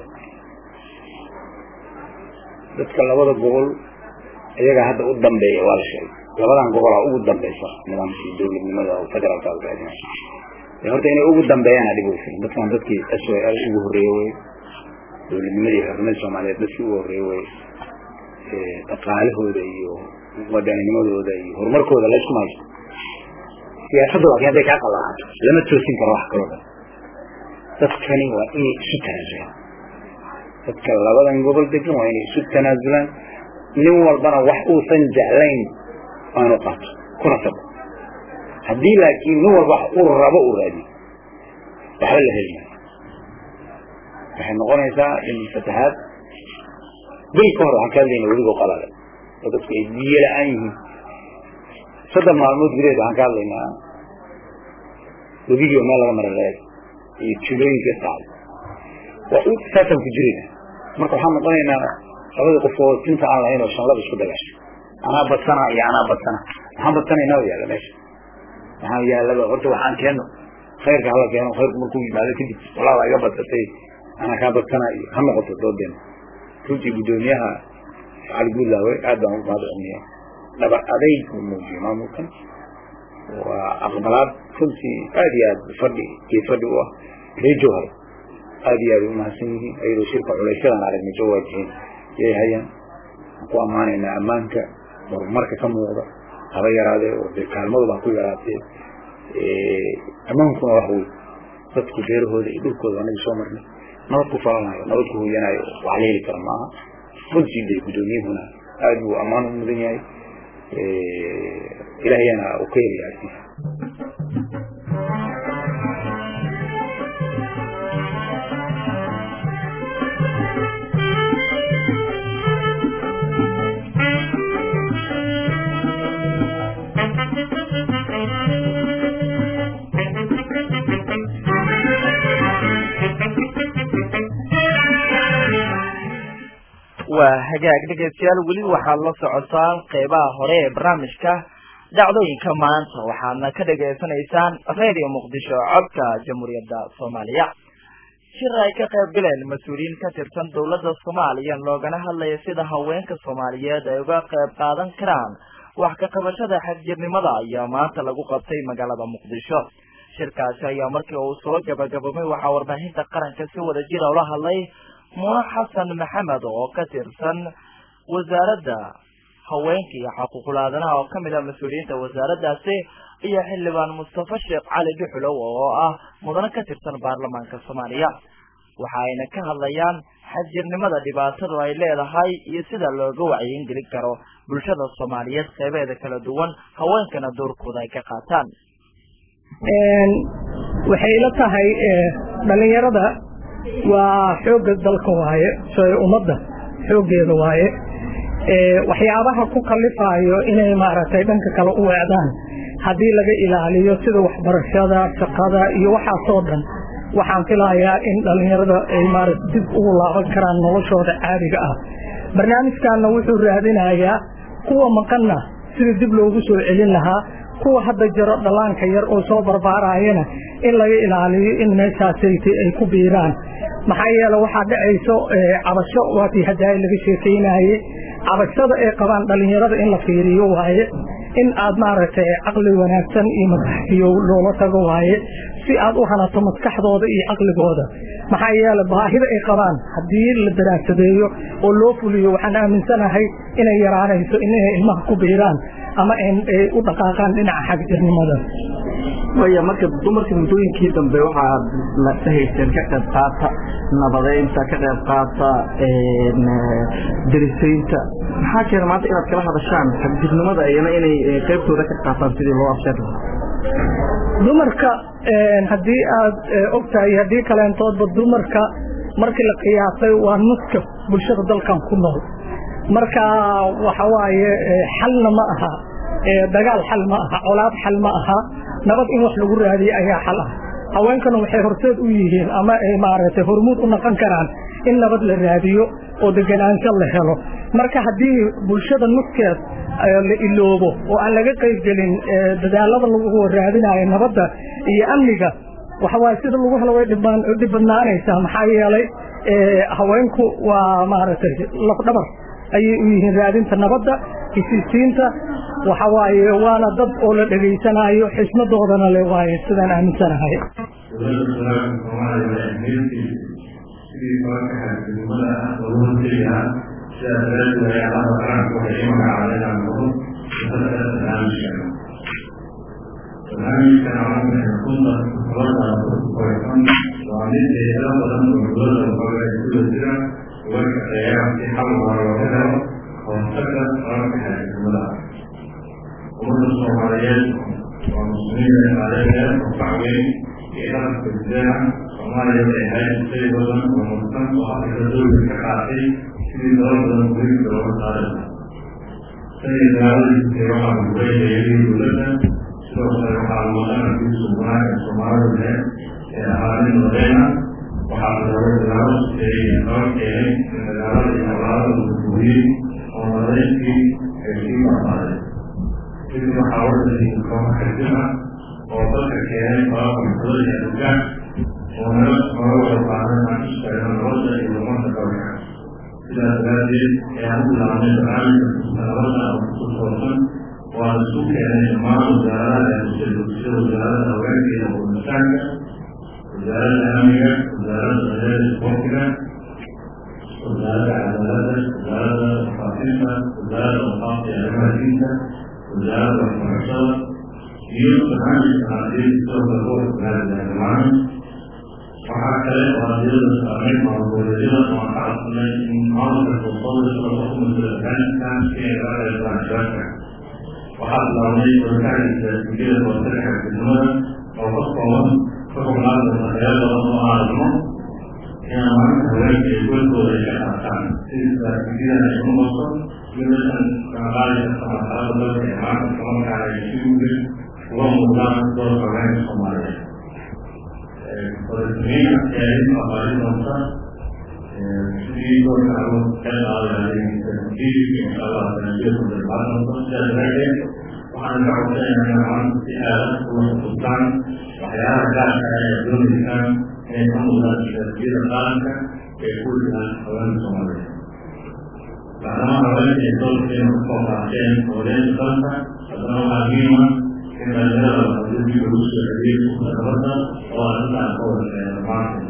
dadka labada gobol iyaga hadda u dambeeya waa la sheegay labadan gobol oo ugu dambeeysa nidaamkii dowladnimada oo federaalka ah horta inay ugu dambeeyaan adigu fiin dadkan dadkii SOL ugu horeeyay dowladnimadii xornimada Soomaaliyeed dadkii ugu horeeyay dhaqaalahooda iyo wadanimadooda iyo horumarkooda la isku maayo siyaasadda waa inay ka qalaato lama toosin karo wax kale dadkani waa in si tanaasulaan dadka labadan gobol degan waa inay si tanaasulaan nin walbana wax uu san jeclayn aanu qaato kuna sab haddii laakiin nin walba uu rabo uu raadi waxa la helaya waxay noqonaysaa in fatahaad bil ka hor aan ka hadlayno weliba qalala oo dadka ay biyo la'aan yihiin saddex maalmood gudaheed aan ka hadlaynaa webiga meel laga maray iyo tuulooyinka saac waa u saasan ku jirina marka waxaan noqonaynaa labada qof oo tinta aan lahayn oo shanlaba isku dagaashay anaa badsana iyo anaa badsana waxaan badsanaynaa yaala meesha waxaan yaalaba horta waxaan keeno khayrka hala keeno khayrku markuu yimaado kadib walaa waa iga badsatay anaa kaa badsana iyo ha noqoto doodeen runtii gudoomiyaha Cali Guulaawe aad baan ugu mahadcelinayaa dhabar adayg uu muujiyay maamulkan waa aqbalaad runtii aad iyo aad fadhi u ah reejo hore aad iyo aad u mahadsan yihiin ayadoo shirka culaysadan aragnay soo waajiheen yay hayaan ku ammaanaynaa ammaanka horumarka ka muuqda haba yaraadee oo kaalmadu baa ku yaraatee ammaankuna wax wey dadku beerahooda iyo dhulkooda anaga soo marnay nabad ku falanayo nabad ku hooyanayo wax la heli kara maaha runtii bay gudoomiyuhuna aad buu ammaan u mudan yahay ilaahayana uu ka helayaa agtiisa waa hagaag dhegeystayaal weli waxaad la socotaan qeybaha hore ee barnaamijka dhacdooyinka maanta waxaadna ka dhegaysanaysaan radio muqdisho codka jamhuuriyadda soomaaliya shir ay ka qayb galeen mas-uuliyiin ka tirsan dowladda soomaaliya loogana hadlaya sida haweenka soomaaliyeed ay uga qayb qaadan karaan wax ka qabashada xagjirnimada ayaa maanta lagu qabtay magaalada muqdisho shirkaasi ayaa markii uu soo gabagabamay waxaa warbaahinta qaranka si wada jira ula hadlay muune xasan maxamed oo ka tirsan wasaaradda haweenka iyo xuquuqul aadanaha oo kamid ah mas-uuliyiinta wasaaraddaasi iyo xildhibaan mustafa sheekh cali dhuxulow oo ah mudane ka tirsan baarlamaanka soomaaliya waxa ayna ka hadlayaan xagjirnimada dhibaatadu ay leedahay iyo sida looga wacyin gelin karo bulshada soomaaliyeed qeybeeda kala duwan haweenkana doorkooda ay ka qaataan waxay la tahay dhalinyarada waa xooga dalka waaye ummadda xoogeeda waaye waxyaabaha ku kalifayo inay maaragtay dhanka kale u weecdaan haddii laga ilaaliyo sida waxbarashada shaqada iyo waxaasoo dhan waxaan filayaa in dhalinyarada ay maaragtay dib ugu laaban karaan noloshooda caadiga ah barnaamijkaana wuxuu raadinayaa kuwa maqanna sida dib loogu soo celin lahaa kuwa hadda jiro dhalaanka yar oo soo barbaarayana in laga ilaaliyo in meeshaasaytay ay ku biiraan maxaa yeele waxaa dhacayso cabasho waatii hadaay laga sheekaynaayey cabashada ay qabaan dhalinyarada in la fiiriyo waaye in aad maaragtay caqli wanaagsan iyo maskaxiyo loola tago waaye si aad u hanato maskaxdooda iyo caqligooda maxaa yeele baahida ay qabaan haddii la daraasadeeyo oo loo fuliyo waxaan aaminsanahay inay yaraanayso inay ilmaha ku biiraan ama ay u dhaqaaqaan dhinaca xagjirnimada waya marka dumarka muddooyinkii dambe waxaad la dhahayseen ka qayb qaata nabadeynta ka qayb qaata darisaynta maxaa keena maanta inaad kala hadashaan xagjirnimada iyana inay qaybtooda ka qaataan sidii loo afsheeg lahaa dumarka haddii aad ogtahay haddii kaleentoodba dumarka markii la qiyaasay waa nuska bulshada dalkan ku nool marka waxa waaye xalna ma aha dagaal xal ma aha colaad xal ma aha nabad in wax lagu raadiyo ayaa xal ah haweenkana waxay horseed u yihiin ama ay maaragtay hormuud u noqon karaan in nabad la raadiyo oo deganaansho la helo marka haddii bulshada nuskeed la iloobo oo aan laga qayb gelin dadaalada lagu raadinayo nabadda iyo amniga waxa waaye sida lagu helo way dhib badnaanaysaa maxaa yeelay haweenku waa maaragtay lafdhabar ayay u yihiin raadinta nabadda heshiisiinta waxa waaye waana dad oo la dhegaysanayo xismadoodana le waaye sidaan aaminsanahay ومن الصوماليات والمسلمين العالميات والتعوين في إدارة الإبداع صوماليا بإحياء سيدة ومستن وحفظ الدول الكفاحي في دولة المدير دولة العالم سيد العالم في روحة مبين يلي دولتنا سوف يروحة المدن في الصوماليات العالم لدينا وحفظ العالم في إدارة من العالم الأمراض والمدير ومدين في كيفية العالم في محاولة الإنقاذ حجمها ووصلت الكيان طرف من خلال الأدوكان ونفس مروة القاعدة عن إشتغل الرجل إلى منطقة وكان إلى ذلك يعود العمل العام الرجل أو خصوصا ورسوك أن يجمع وزارة يسير وزارة الأوان إلى المساعدة وزارة الأمنية وزارة الغير الفوقنا وزارة العدالة وزارة الخاصة وزارة الخاصة الأمريكية وزارة الفرنسا يوسف عن التعديل سوف يروح هذا العام وحكى وزير الأمين موجودين وحصل من عرض التصور والحكم الثاني كان في إدارة الشركة وحصل عليه وكان التسجيل والسلحة في النور وفصل حكم هذا الخيال والله أعلم كان معك هناك يقول لك أحسن في التسجيل يكون وصل يمكن أن تعالى الصلاة والسلام على الشيوخ ومدام دور كمان الصومالية. فالسنين الثالثة قريب نصر في دور العروض كان على التنفيذ إن شاء الله تنفيذ بالبعض نصر ذلك وعن العودين عن استحالة والسلطان وحياة ذاتها يدون الإسلام يكون ذات تسجيل الخالقة يقول لها حوالي الصومالية بعدما رأيت يدور في مصطفى عشان حوالين الخالقة أدنوا عظيما كما جاء الحديث في روس الحديث والرضا وأنت عن قول المعصم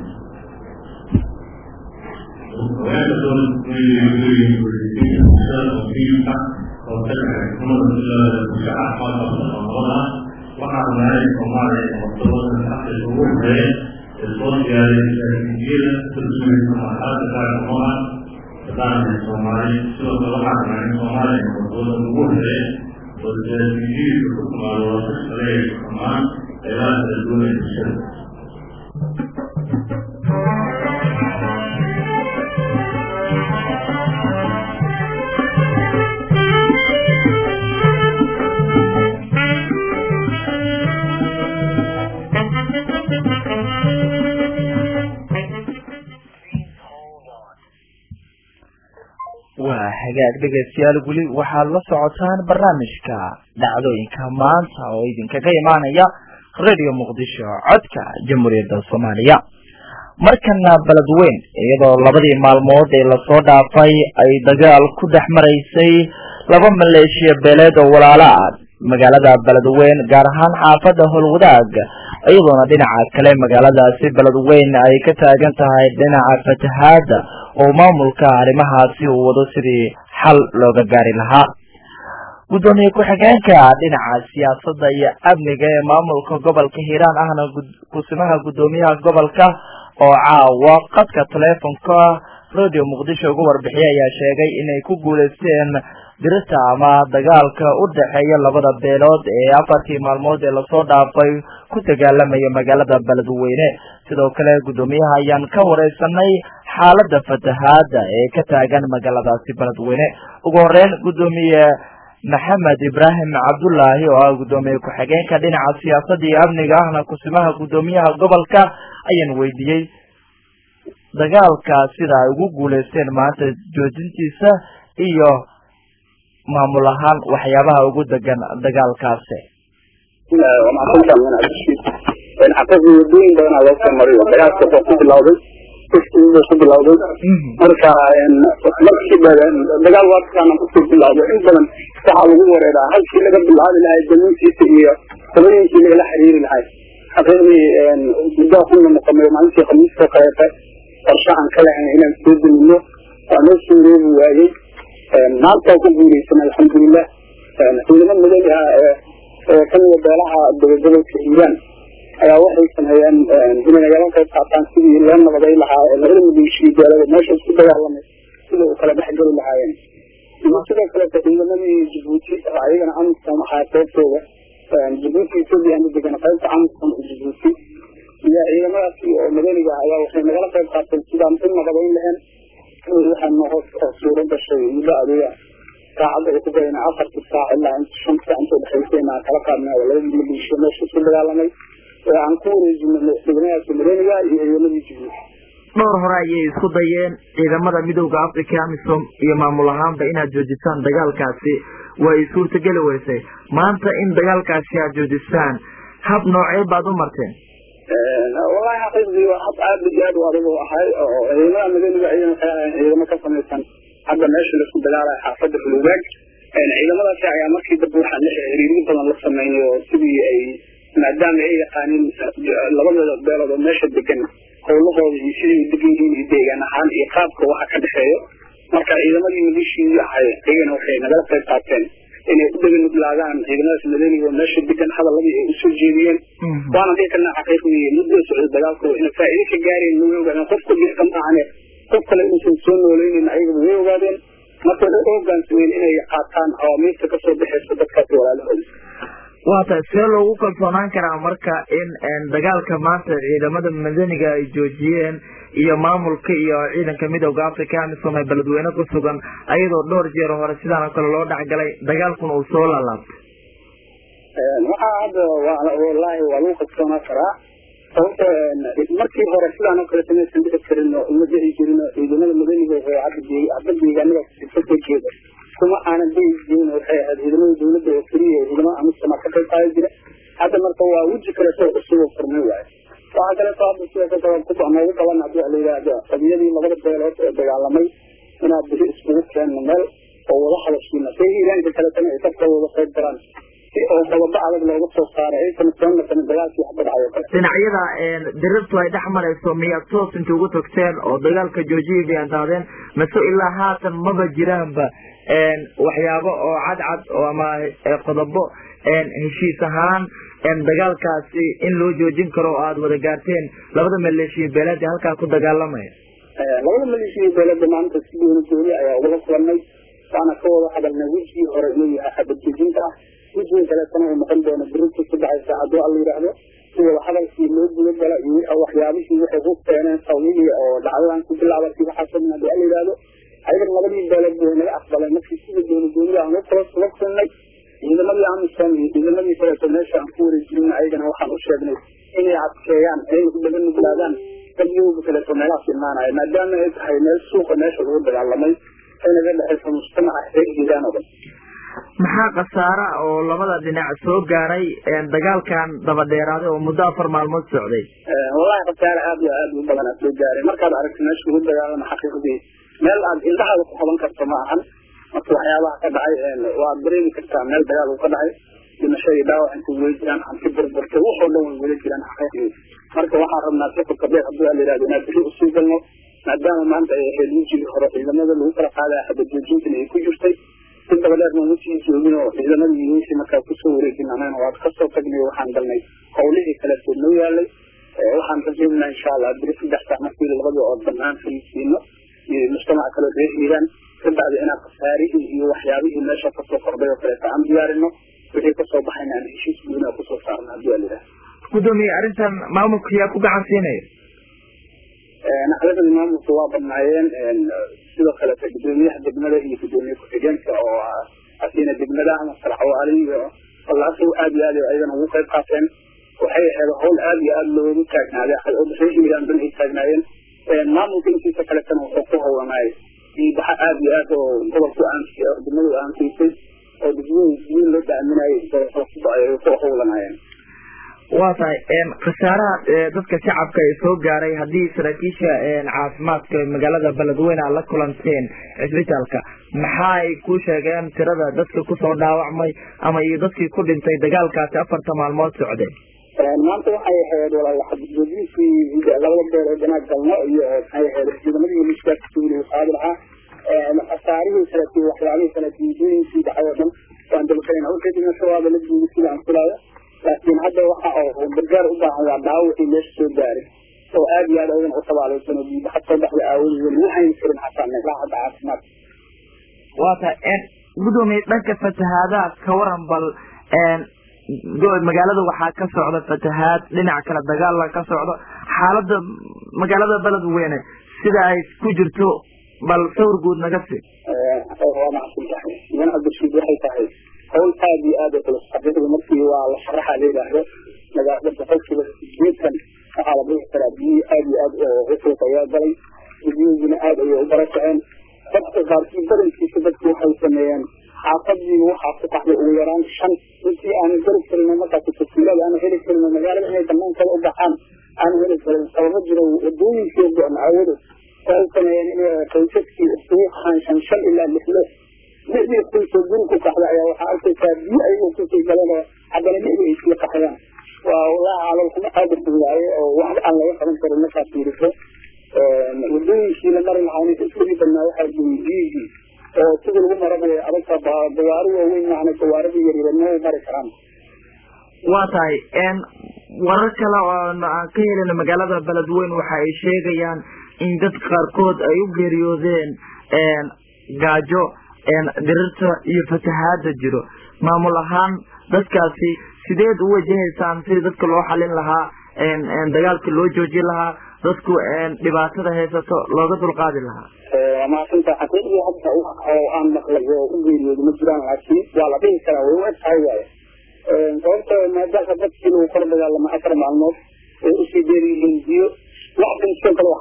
ويدخل في الإنسان وفيها وتبع حكومة المشاعر خاصة بالأمراض وقع ذلك وما عليه مطلوب من حق الشعور به الصوت الكثير تلزم المحاضرات بتاع الأمراض بتاع الصومالي سوى طبعا مع الصومالي مطلوب الشعور به والتسجيل بحكم على الوصف عليه كمان إلى الدولة الشرق وحاجات dhegeystayaal wali waxa la socotaan barnaamijka dhacdooyinka maanta oo idinka ka imaanaya Radio Muqdisho codka Jamhuuriyadda Soomaaliya markana baladweyn iyadoo labadii maalmood ee la soo dhaafay ay dagaal ku dhaxmaraysay laba maleeshiya beeleed oo walaalo ah magaalada baladweyn gaar ahaan xaafadda Holwadaag iyadoo dhinaca kale magaaladaasi baladweyn ay ka taagan tahay dhinaca fatahaada oo maamulka arrimahaasi uu wado sidii xal looga gaari lahaa gudoomiye ku-xigeenka dhinaca siyaasadda iyo amniga ee maamulka gobolka Hiiraan ahna kusimaha gudoomiyaha gobolka oo caawa qadka teleefonka Radio Muqdisho ugu warbixiyay ayaa sheegay inay ku guuleysteen dirta ama dagaalka u dhaxeeya labada beelood ee afartii maalmood ee la soo dhaafay ku dagaalamaya magaalada baladweyne sidoo kale gudoomiyaha ayaan ka wareysanay xaaladda fatahaada ee ka taagan magaaladaasi baladweyne ugu horeyn gudoomiye Maxamed Ibrahim Cabdullaahi oo gudoomiye ku-xigeenka dhinaca siyaasadda iyo amniga ahna kusimaha gudoomiyaha gobolka ayaan weydiiyay dagaalka sida ay ugu guuleysteen maanta joojintiisa iyo maamul ahaan waxyaabaha ugu degan dagaalkaasi marka markii dagaal waadkaana kusoo bilowday in badan waxaa lagu wareeraa halkii laga bilaabi lahay damiintiisa iyo sabooyinkii lagala xiriiri lahay xaqiiqdii muddo kuna noqonay maalintii khamiista kaleete qorshahan ka lahayn inaan soo gelino waa noo soo reebi waayey maanta ku guuleysan alxamdulilah ciidamada madani ah ee kamida beelaha gobolka Hiiraan ayaa waxay sameeyeen inay nagala qayb qaataan sidii loo nabaday lahaa labada maleeshiya beelada meesha isku dagaalamay sidoo kale dhexgali lahaayeen sidoo kale ciidamadii Djibouti ayagana amisom waxaa qaybtooda Djibouti Ethiopia degan qaybta amisom Djibouti iyo ciidamadaasi oo madaniga ayaa waxay nagala qayb qaateen sidaan u nabadayn lahayn waxaan noo suurad gashay muddo adiga saacada ku bayna 4 saac ilaa 5 saac inta dhaxaysayna kala qaadnaa labada maleeshiya meesha isku dagaalamay aan ku wareejinay ciidamada madaniga iyo ciidamada Djibouti dhowr hore ayay isku dayeen ciidamada midowga Afrika AMISOM iyo maamul ahaanba inaad joojisaan dagaalkaasi way suurtagal weysay maanta in dagaalkaasi aad joojisaan hab noocee baad u marteen wallahi xaqiiqdii waa hab aad iyo aad u adag oo ahay oo ciidamada madaniga ciidamada ka samaysan hadda meesha la isku dagaalay xaafadda Holwadaag ciidamadaasi ayaa markii dib waxaa la xiriirin badan la sameeyay sidii ay maadaama ay yaqaaniin labada beelood oo meesha degan howlahooda iyo sidii degan iyo deegaan ahaan iyo qaabka waxa ka dhaxeeyo marka ciidamadii maleeshiyada ahay ayagana waxay nagala qayb qaateen inay u dhagan laadaan ciidamada madaniga oo meesha degan hadalladii ay u soo jeediyeen waana deeqana xaqiiqdii muddo socod dagaalku in faa'iido ka gaareen loo ogaadeen qofka jirka maahane qof kale inuu soo nooleeyeen ayaga way ogaadeen marka ay ogaanteen inay qaataan awaamirta ka soo baxaysa dadka walaalahooda waata see loogu kalsoonaan karaa marka in dagaalka maanta ciidamada madaniga ay joojiyeen iyo maamulka iyo ciidanka midowga Afrika AMISOM ee baladweyne ku sugan ayadoo dhowr jeer hore sidaan kale loo dhacgalay dagaalkuna uu soo laalaabtay waxa hadda wallahi waa lagu kalsoonaan karaa sababta markii hore sidaan oo kale samaysan dhici karin oo uma dhici jirin oo ciidamada madaniga waxay hadda deegaanada kasoo jeeda kuma aanan dhici jirin waxay ahayd ciidamada dowladda oo keliya ciidamada amisama ka qayb qaadan jira hadda marka waa weji kaleto cusub oo furmay waaye waxaa kaleeto hadda sida noogu qaban haddii la yidhaahdo qadiyadii labada beelood ee dagaalamay inaad bixi iskugu keenno meel oo wada hadashiina say hiiraanka kaletana ay dadka wada qayb garaan si oo qodobo adag looga soo saaray aysan soo noqon dagaalkii hadda dhacayo kale dhinacyada dirirtu ay dhex marayso miyaad toos inta ugu tagteen oo dagaalka joojiyay bay daadeen mase ilaa haatan maba jiraanba waxyaabo oo cadcad oo ama qodobo heshiis ahaan dagaalkaasi in loo joojin karo oo aada wada gaarteen labada maleeshiya beeleed ee halkaa ku dagaalamaya labada maleeshiya beeleeda maanta si gooni ayaa ugala kulannay waana ka wada hadalnay wejigii hore inuu yahay xabad joojinta ah wejigan kaleetana uu noqon doono birinta saddexaysa haddii alla yidhaahdo si wada hadalkii loo guda gala iyo waxyaabihii waxay ku keeneen qawmihii oo dhacdadan ku bilaabatay waxaasoo dhan haddii alla yidhaahdo ayagan labadii beeleed way naga aqbaleen markii sida goonida aan kula kulnay ciidamadii amisan iyo ciidamadii kaleeto meesha aan ku wareejinin ayagana waxaan u sheegnay inay adkeeyaan ay u dhaga nuglaadaan dadyoga kaleeto meelahaas imaanaya maadaama ay tahay meel suuqa meesha lagu dagaalamay ay naga dhexayso mujtamaca reer hiiraan oo dhan maxaa khasaara oo labada dhinac soo gaaray dagaalkan daba dheeraaday oo muddo 4 maalmood socday wallahi khasaara aad iyo aad u badan soo gaaray markaad aragto meesha lagu dagaalamo xaqiiqdii meel aad indhahaada ku qaban karto ma ahan marka waxyaabaha ka dhacay waad dareemi kartaa meel dagaal uu ka dhacay dhimasho iyo dhaawac intuu weli jiraan hanti burburtay waxoo dhan way weli jiraan xaqiiqdii marka waxaan rabnaa si kabeer haddii la yidhahdo inaad bixi usii galno maadaama maanta ay ahayd wejigii hore ciidamada lagu kala qaadaya xabad joojintana ay ku jirtay si dabadeedna wejigii joogin oo ciidamadii iyo wixii markaa kusoo wareejinanayna waad kasoo tagnay waxaan galnay howlihii kaleeto noo yaalay waxaan rajeynaa insha allah beri 3 saac markii labadii oo dhammaan fariisiino iyo mujtamaca kale reer hiiraan kabacdi inaan khasaarihii iyo waxyaabihii meesha kasoo kordhay oo kaleeto aan diyaarino wixii kasoo baxayna aan heshiis guuna kusoo saarno haddii la yidhaahdo gudoomiye arrintan maamulka yaa ku gacan siinaya nacdadii maamulka waa badnaayeen sidoo kaleeto gudoomiyaha degmada iyo gudoomiye ku-xigeenka oo asiina degmada ama sarxawaali iyo wallaahi aad iyo aad ayagana ugu qayb qaateen waxay ahayd hawl aad iyo aad loogu taagnaaday oo reer hiiraan dhan ay taagnaayeen maamulka intiisa kaletana wuxuu ku hawlanaayay baxa aad iyo aad oo gobolku aansiya oo degmadu aansiisay oo dadweyne loo daaminayay ay ku hawlanaayeen waa tahay khasaaraha dadka shacabka ee soo gaaray haddii saraakiisha caafimaadka magaalada beledweyne aad la kulanteen cisbitaalka maxaa ay ku sheegeen tirada dadka kusoo dhaawacmay ama iyo dadkii ku dhintay dagaalkaasi 4 maalmood socday maanta waxay ahayd xabadjoojintii labada beer ee danaag galno iyo waxay ahayd ciidamadii milishkaadka suuriya qaadi lahaa khasaarihii kaleeto waxyaabihii kaleeto muddooyinkii dhacay oo dhan waan dalbanayna wixii dhimasho waaba la duugay sida aan filaayo laakiin hadda waxa oo gargaar u baahan waa dhaawacii meesha soo gaaray oo aad iyo aad ayagana u tabaalaysan oo diiba xad soo baxday aawadii weli waxayna karin xataa meelaha hadda caafimaad waa tahay gudoomiye dhanka fatahaadaha ka waran bal magaalada waxaa ka socda fatahaad dhinaca kale dagaal ka socdo xaalada magaalada beledweyne sida ay ku jirto bal sawir guud naga sii waa macsan tahay idan abdishid waxay tahay hawl aad iyo aad u culus xaqiiqda markii waa la sharaxa la yidhaahdo magaalada boqolkiiba 80 waxaa la dhihi karaa biyo aad iyo aad u fudud ayaa galay biyuhuna aad ayay u barakaceen dadka qaarkii badankiisa dadku waxay sameeyeen xaafadiiba waxaa ku qaxday ugu yaraan 5 intii aan gari karin markaas tafsiilada aan heli karin magaalada inay dhammaantood u baxaan aan heli karin sababo jira wadooyinkii go'an aawado waxay sameeyeen inay qoysaskii isugu qaxaan 5 ilaa 6 midii qoyska guri ku qaxday ayaa waxaa arkaysaa biyo ayagoo kusii galeen haddana midii ay sii qaxayaan waa wallaahi caalamkuma aad u fududaaye oo wax aan laga qaban karin markaad fiiriso wadooyinkii la mari lahaa inay iskudii badnaa waxaa guri biyihii oo sidii lagu marabay adagta dawaari waaweyn macna dawaaradii yaryar ma mari karaan waa tahay warar kale oo aan ka helin magaalada beledweyne waxa ay sheegayaan in dad qaarkood ay u geeriyoodeen gaajo dirirta iyo fatahaada jiro maamul ahaan dadkaasi sideed u wajahaysaan sidii dadka loo xalin lahaa dagaalka loo joojin lahaa dadku dhibaatada haysato looga dulqaadi lahaa maasanta xaqiiqdii hadda oo aan maqlay oo u geeriyooda ma jiraan laakiin waa la dhihi karaa way u eg tahay waaye sababta maadaama dadkii lagu kor dagaalamo 4 maalmood ay usii dheer yihiin biyo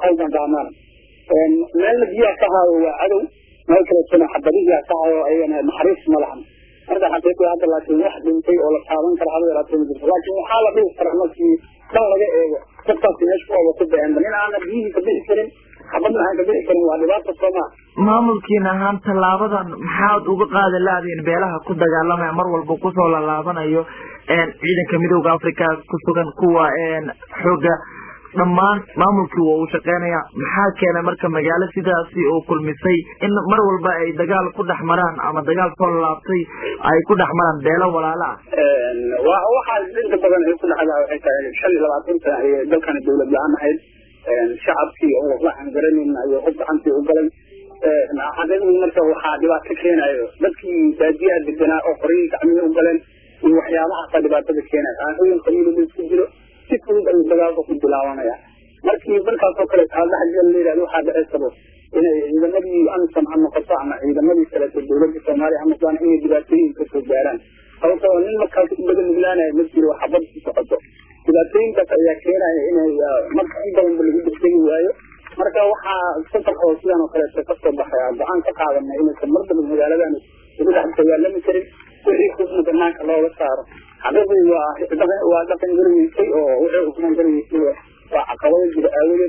aydan dhaamaan meelna biyaha ka haayo waa cadow meel kaleetona xabadihiyaa ka hayo ayagana naxariis ma lahan marka xaqiiqii hadda laakiin wax dhintay oo la taaban kara haba yaraatee ma jirto laakiin waxaa la dhihi karaa markii dhan laga eego dadkaasi meesha ku ku bixinba nin aana biyihii ka bixi karin xabadna aan ka bixi karin waa dhibaato soomaa maamulkiina ahaan tallaabadan maxaad uga qaadi laadiin beelaha ku dagaalamaya mar walba kusoo lalaabanayo ciidanka midowda africa ku sugan kuwa xooga dhammaan maamulkii waa uu shaqeynaya maxaa keenay marka magaalo sidaasi oo kulmisay in mar walba ay dagaal ku dhex maraan ama dagaal soo laabtay ay ku dhex maraan beelo walaala ah waxaa inta badan ay ku dhexdaa waxay tahay 25 sano ay dalkan dawlad la-aan ahayd shacabkii oo waxba aan garanaynin ayuu hub gacantii u galay xaqiiqdii marka waxaa dhibaato keenayo dadkii baadiyaha deganaa oo qoryihi gacmihii u galeen iyo waxyaabahaasa dhibaatada keenaya aanooyin qabiilada isku jiro si fudud ayuu dagaalka ku bilaabanaya markii dalkaasoo kale taadaxjeel la yidhahdo waxaa dhaceysabo inay ciidamadii amisom ha noqoto ama ciidamadii kaleeto dawladda soomaaliya ha noqdaan inay dhibaatooyin kasoo gaaraan sababtoo nin markaas u badan nuglaanaya ma jiro xabad ku socoto dhibaatooyinkaas ayaa keenaya inay marka in badanba lagu degdegi waayo marka waxaa safar oo sidan oo kaleeto kasoo baxaya go-aan ka qaadanay inaysan mar daba magaaladan lagu dhex dagaalami karin wixii hubna banaanka looga saaro xaqiiqdii waa dhaqan garweysay oo wixii usman garweysay waa caqabado jira aawadeed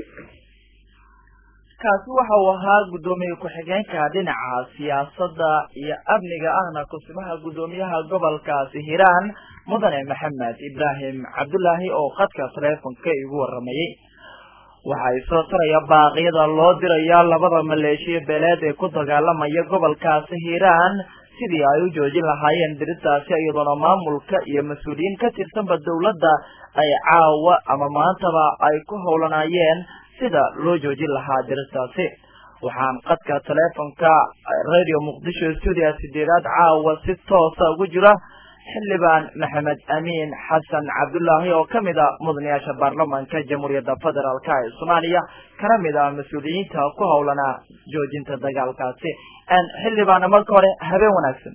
kaasi waxa uu ahaa guddoomiye ku-xigeenka dhinaca siyaasadda iyo amniga ahna kusimaha guddoomiyaha gobolkaasi hiiraan mudane maxamed ibraahim cabdullaahi oo khadka taleefonka igu waramayay waxay soo taraya baaqyada loo diraya labada maleeshiya beeleed ee ku dagaalamaya gobolkaasi hiiraan sidii ay u joojin lahaayeen dirintaasi iyadoona maamulka iyo mas-uuliyiin ka tirsanba dawladda ay caawa ama maantaba ay ku howlanaayeen sida loo joojin lahaa dirintaasi waxaan qadka taleefonka radio muqdisho stuudiya 8 caawa si toosa ugu jira xildhibaan maxamed amiin xasan cabdullaahi oo ka mid ah mudanayaasha baarlamaanka jamhuuriyadda federaalka ee soomaaliya kana mid ah mas-uuliyiinta ku howlanaa joojinta dagaalkaasi xildhibaana marka hore habeen wanaagsan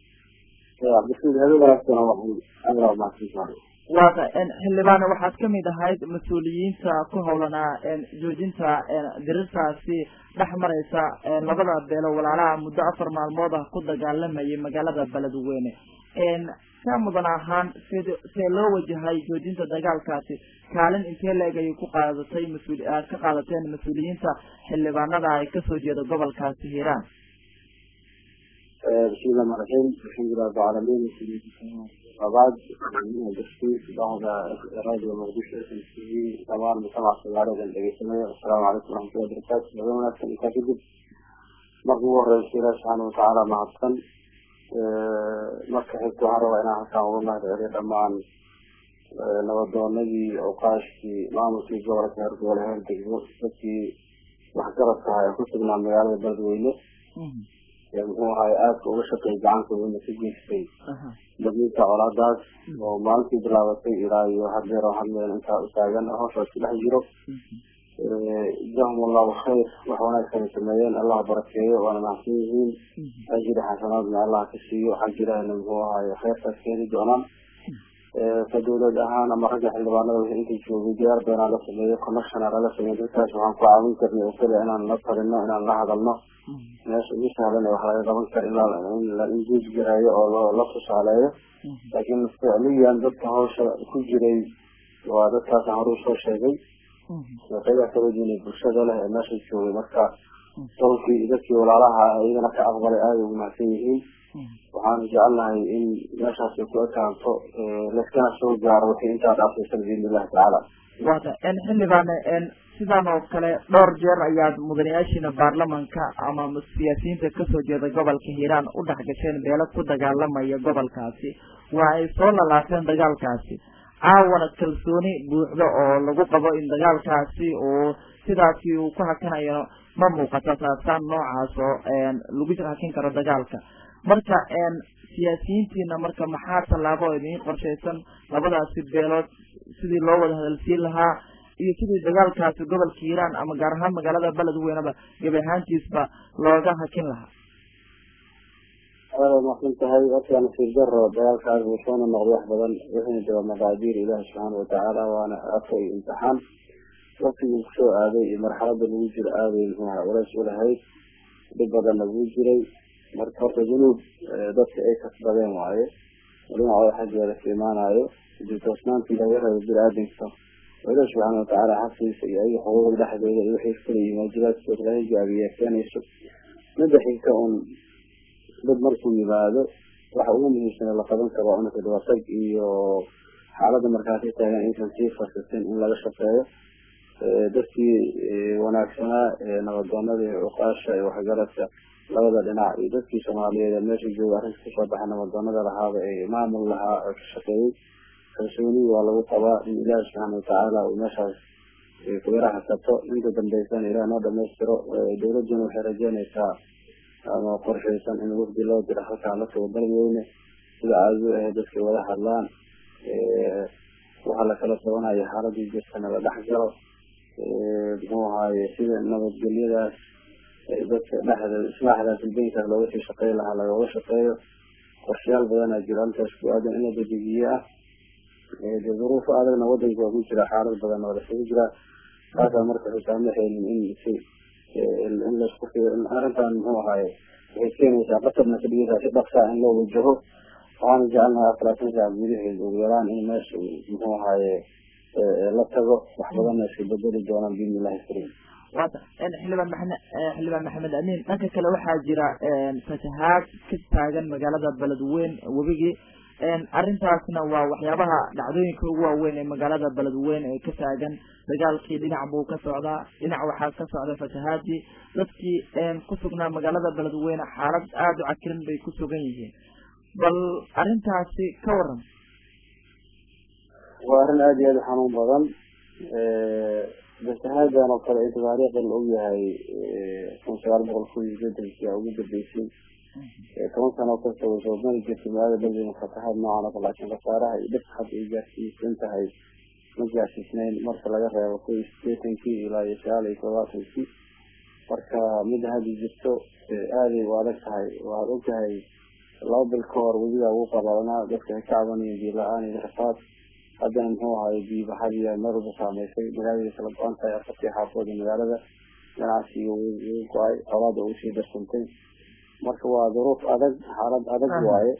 waata xildhibaana waxaad ka mid ahayd mas-uuliyiinta ku howlanaa joojinta dirirtaasi dhex maraysa labada beelo walaalaha muddo 4 maalmood ah ku dagaalamayay magaalada beledweyne ka mudan ahaan see loo wajahay joojinta dagaalkaasi kaalin intee leeg ayay ku qaadatay aad ka qaadateen mas-uuliyiinta xildhibaanada ay kasoo jeeda gobolkaasi hiiraan bismillahi rahmaani rahiim alxamdulillahi rabbil caalamiin وبعد من الدستور بعد راديو مقدسة في طبعا مجتمع الصغار والجيشمية. السلام عليكم ورحمة الله وبركاته. لدينا كاتب مرجو رئيس الله سبحانه وتعالى مع الصن مركز التهار وإنا حسام الله تعالى دمان نودو النبي أوقاش في مامو في جورة هرد والهر تجموس في محجرتها يخصنا ميال البردوينة يعني هو هاي آت وغشق الجعنك والنسيجي في بديت أولادات ومالكي دلاوتي إلهي وحضر وحضر الإنساء أستاذان أهوش وكل حجيرو جزاهم الله خير وحوانا كان يسميين الله بركيه وأنا معصيهم أجل حسناتنا الله كسيه وحجره إنه هو هاي خير تسكيري جونان فدولة أهانا مرجع اللبانا وإنتي تشوفي ديار بين على سمية كونكشن على سمية دلتاش وحنكو عاوين كرني وكري أنا نطر إنه إن الله هذا الله ناس يسهلني وحلا يضمن كر إلا الإنجيز جراية أو لفظ عليه لكن فعليا ضدك هوش كل جراي وضدك هروش هوش شيء وكذا ترجوني بالشغل له الناس يشوفي مكة توفي ذكي ولا لها إذا نك أفضل آية وما فيه وعن جعلنا إن نشأت يكون كان لكن شو جار وحين أنت تعرف بإذن الله تعالى. وهذا إن حنا بعنا إن سيدنا وكله دور جر أياد مدنياشين البرلمان كأمام السياسيين تكسر جد قبل كهيران وده كشين بيلا كده قال لما يقبل كاسي ويصول لاسين دجال كاسي عاون التلسوني بوحدة أو لقوا قبل إن دجال كاسي أو سيداتي وكها كنا يا ممو قطعة نوع عصو إن لقيت هكين كرا دجال كا marka siyaasiyiintiina marka maxaa tallaabo idin qorshaysan labadaasi beelood sidii loo wada hadalsiin lahaa iyo sidii dagaalkaasi gobolka Hiiraan ama gaar ahaan magaalada Beledweyneba gabi ahaantiisba looga hakin lahaa ما كنت هاي أصلا في الجر ديالك وشون النغضيح بدل وحين دوا مقادير إله سبحانه وتعالى وأنا أطفي امتحان waqtigii kusoo aaday iyo marxaladda lagu jiro aaday muxuuha walaas u lahayd dhib badanna wuu jiray marka horta dunuub dadka ay kasbadeen waaye dhinacooda xaggeeda ka imaanayo toosnaantii laga rabo bini-aadamka ilaah subxaana watacaala xaqiisa iyo ayaga xuquuqda dhexdooda iyo wixii filayay waajibaadkooda laga gaabiyaa keenayso midda xigta un dad markuu yimaado waxa ugu muhiimsana la qaban karo unaka dhawaasag iyo xaaladda markaasi taagan insan sii fasisin in laga shaqeeyo dadkii wanaagsanaa nabadoonada iyo cuqaasha iyo waxgaradka labada dhinac iyo dadkii soomaaliyeed ee meesha jooga arrinta kusoo baxa nabadoonada lahaaba ee maamul lahaa oo ka shaqeeyey kalsoonii waa lagu qabaa in ilaahi subxaana watacaala uu meeshaas kuyaraha sato inta dambeysana ilaah noo dhamaystiro dawladuna waxay rajeynaysaa ama qorshaysan in wafdi loo diro halkaan la tago dalweyne sida caadi u ahayd dadkay wada hadlaan waxaa lakala tabanaya xaaladii jirtana la dhex galo muxuu ahaaye sida nabadgelyadaas dadka dhexda islaaxdaas ilbeynkaas looga sii shaqeyn lahaa lagooga shaqeeyo qorshayaal badanaa jiro halkaas ku aadan in la dedejiye ah de duruufo adagna wadanka waa ku jira xaalad badan oo laisugu jiraa taasaa marka xisaamaxeynin in laisku fiyo in arrintan muxuu ahaaye waxay keenaysaa qatarna ka dhigaysaa si dhaqsaa in loo wajaho waxaana jecelnaha 30 saac gudaheed ugu yaraan in meesha muxuu ahaaye la tago wax badanna iska bedeli doonaan biidnillahi kariim xildhibaan maxamed amiin dhanka kale waxaa jira fatahaad ka taagan magaalada beledweyne webigii arrintaasna waa waxyaabaha dhacdooyinka ugu waaweyn ee magaalada beledweyne ee ka taagan dagaalkii dhinac buu ka socdaa dhinac waxaa ka socda fatahaadii dadkii ku sugnaa magaalada beledweyne xaalad aada u cakirin bay ku sugan yihiin bal arrintaasi ka waran waa arrin aada iyo aada u xanuun badan fatahaaddan oo kale inta taariikhda la ogyahay 1960 ugu dambeysay 10 sano kasoo soo mari jirtay magaalada beledweyne fatahaad noocan oo kale laakiin khasaaraha iyo dhibka hadda ay gaarsiisan tahay ma gaarsiisnayn marka laga reebo 80 ilaa 90 marka mid hadda jirto aaday u adag tahay waad ogtahay 2 bil ka hor webiga ugu qabanaa dadka ay ka cabanayeen biyo la-aan iyo rafaad haddana muxuu ahaaye biyo baxadiya meel walba saameysay magaalada kala go-an tahay afartii xaafooda magaalada ganacsiga ugu go-ay colaada ugu sii darsantay marka waa duruuf adag xaalad adag waaye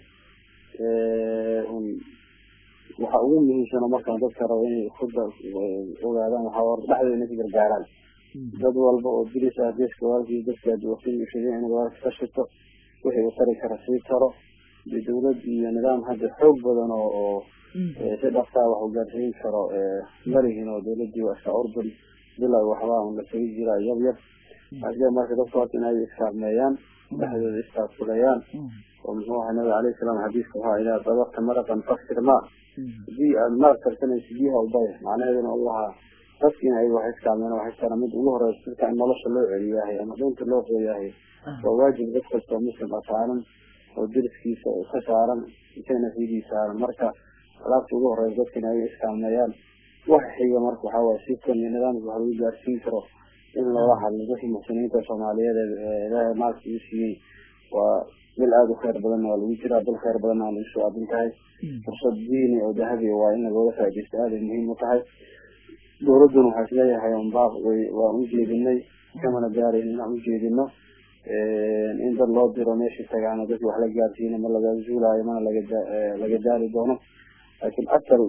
waxa ugu muhiimsana markaan dadka rabo inay kuda ogaadaan waxaa hor dhexdooda inay ka gargaaraan dad walba oo diris ah geeska walaalkii dadka waqtigii ushadeen in walaalka ka shito wixii u tari kara sii taro dawlad iyo nidaam hadda xoog badan oo si dhaqsaa wax u gaarsiin karo marihin oo dawladii waa iska ordun bilaa waxbaa un lasaga jiraa yabyab hadee marka dadka horta inay iskaarmeeyaan dhexdooda iskaafulayaan oo muxuu ahaa nabiga alayhi salaam xadiiska waxaa ilaa dabaqta maraqan faksir ma hadii aad maraq karsanaysa biyaha ubaya macnaheeduna u ahaa dadka in ay wax iskaarmeen waxay tara mid ugu horeysa dadka in nolosha loo celiyahay ama dhinta loo qooyahay waa waajib dad kastoo muslim a saaran oo diriskiisa ka saaran intayna fiidii saaran marka alaabta ugu horeysa dadka in ay iskaarmeeyaan wax xiga marka waxaa waye si kan iyo nidaamka wax lagu gaarsiin karo in loola hadlo dadka muxsiniinta soomaaliyeed ilaahay maalka uu siiyey waa bil aada u khayr badanna waa lagu jiraa bil khayr badanna waa lagu soo aadin tahay fursad diini oo dahabi waa in lagooga faaidaysto aaday muhiim u tahay dawladduna waxaa isleeyahay unbaaq waan ujeedinay kamana gaarayn inaan ujeedino in dad loo diro meesha tagaana dadki wax la gaarsiina ma laga zuulaayo mana laga daari doono laakiin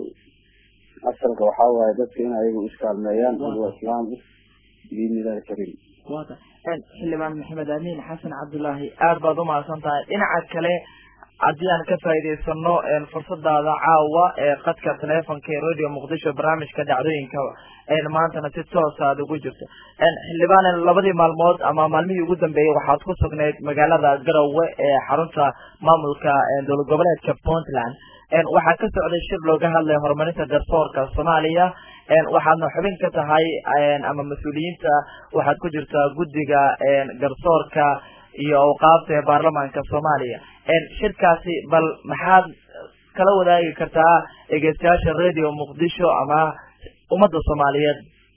asalka waxaa waaye dadka in ayagu iskaalmeeyaan waa islaam biidnillahi kariim xildhibaan maxamed amiin xasan cabdullaahi aada baad umahadsan tahay dhinaca kale haddii aan ka faa'iidaysano fursadaada caawa ee qadka telefonka ee radio muqdisho barnaamijka dhacdooyinka maantana si toosa aada ugu jirto xildhibaan labadii maalmood ama maalmihii ugu dambeeyey waxaad ku sugnayd magaalada garowe ee xarunta maamulka dowlad goboleedka puntland waxaa ka socday shir looga hadlay horumarinta garsoorka soomaaliya waxaadna xubin ka tahay ama mas-uuliyiinta waxaad ku jirtaa guddiga garsoorka iyo awqaabta ee baarlamaanka soomaaliya shirkaasi bal maxaad kala wadaagi kartaa dhegeystayaasha radio muqdisho ama ummadda soomaaliyeed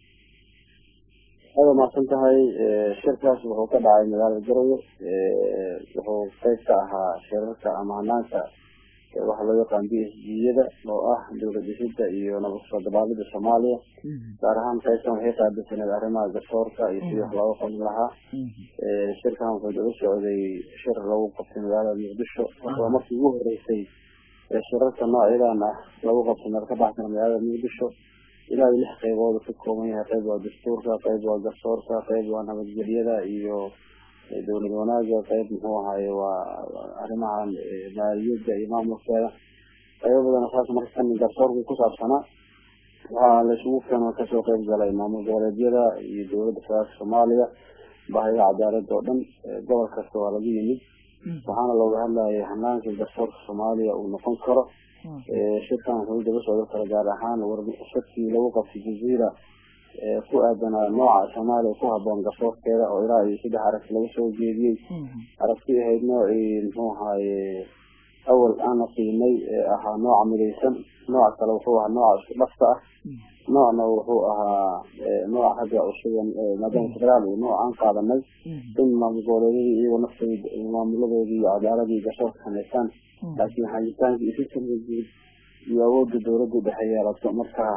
aada mahadsan tahay shirkaas wuxuu ka dhacay magaalada garowe wuxuu qayb ka ahaa shirarka ama hanaanka waxa loo yaqaan BSG-yada oo ah dowlad dhisidda iyo nabad soo dabaaldida Soomaaliya gaar ahaan qaybtan waxay qaabilsaneed arrimaha garsoorka iyo sidii wax looga qaban lahaa shirkan wuxuu daba socday shir lagu qabtay magaalada Muqdisho oo markii ugu horeysay shirarka noocyadan ah lagu qabtay meel ka baxsan magaalada Muqdisho ilaa 6 qaybood ka kooban yahay qayb waa dastuurka qayb waa garsoorka qayb waa nabadgelyada iyo dowlad wanaagga qayb muxuu ahaay waa arrimahan maaliyadda iyo maamulkeeda qaybo badan saas markan garsoorku ku saabsanaa waxaa la isugu keenay kasoo qayb galay maamul goboleedyada iyo dowladda federaalka Soomaaliya baahida cadaalad oo dhan gobol kasta waa laga yimid waxaana looga hadlayay hanaanka garsoorka Soomaaliya uu noqon karo shirkan wuxuu daba socday kala gaar ahaan shirkii lagu qabtay Jazeera ku aadana nooca Soomaaliya ku haboon garsoorkeeda oo ilaa iyo 3 aragti laga soo jeediyay aragti ahayd noocii muxuu ahaay awal aan qiimay ahaa nooca midaysan nooc kale wuxuu ahaa nooca isku dhafta ah noocna wuxuu ahaa nooc hadda usugan maadaama federaal iyo nooc aan qaadanay in maamulgoboleedyadii iyagoo naftooda maamuladoodii iyo cadaaladii garsoorka sameystaan laakiin xajitaanka iyo sistamka guud iyo awoodda dowladda dhexe yeelato marka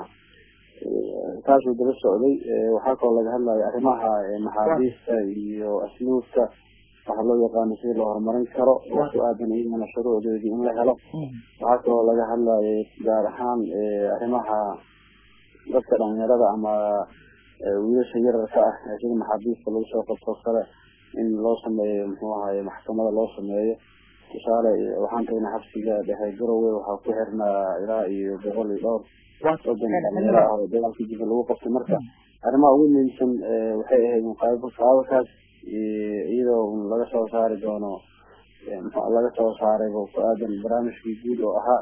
taasuu daba socday waxaa kaloo laga hadlaya arrimaha maxaabiista iyo asluubta waxa loo yaqaano si loo horumarin karo oo ku aadan iyagana shuruucdoodii in la helo waxaa kaloo laga hadlayay gaar ahaan arrimaha dadka dhalinyarada ama wiilasha yararka ah sida maxaabiista lagu soo qabto kale in loo sameeyo muxuu ahaay maxkamada loo sameeyo tusaale waxaan tagnay xabsiga dhexe Garowe waxaa ku xirnaa ilaa iyo 100 dagaalkii dib lagu qabtay marka arrimaha ugu muhiimsan waxay ahayd qaababkaas iyadoo laga soo saari doono laga soo saaray ku aadan barnaamijkii guud oo ahaa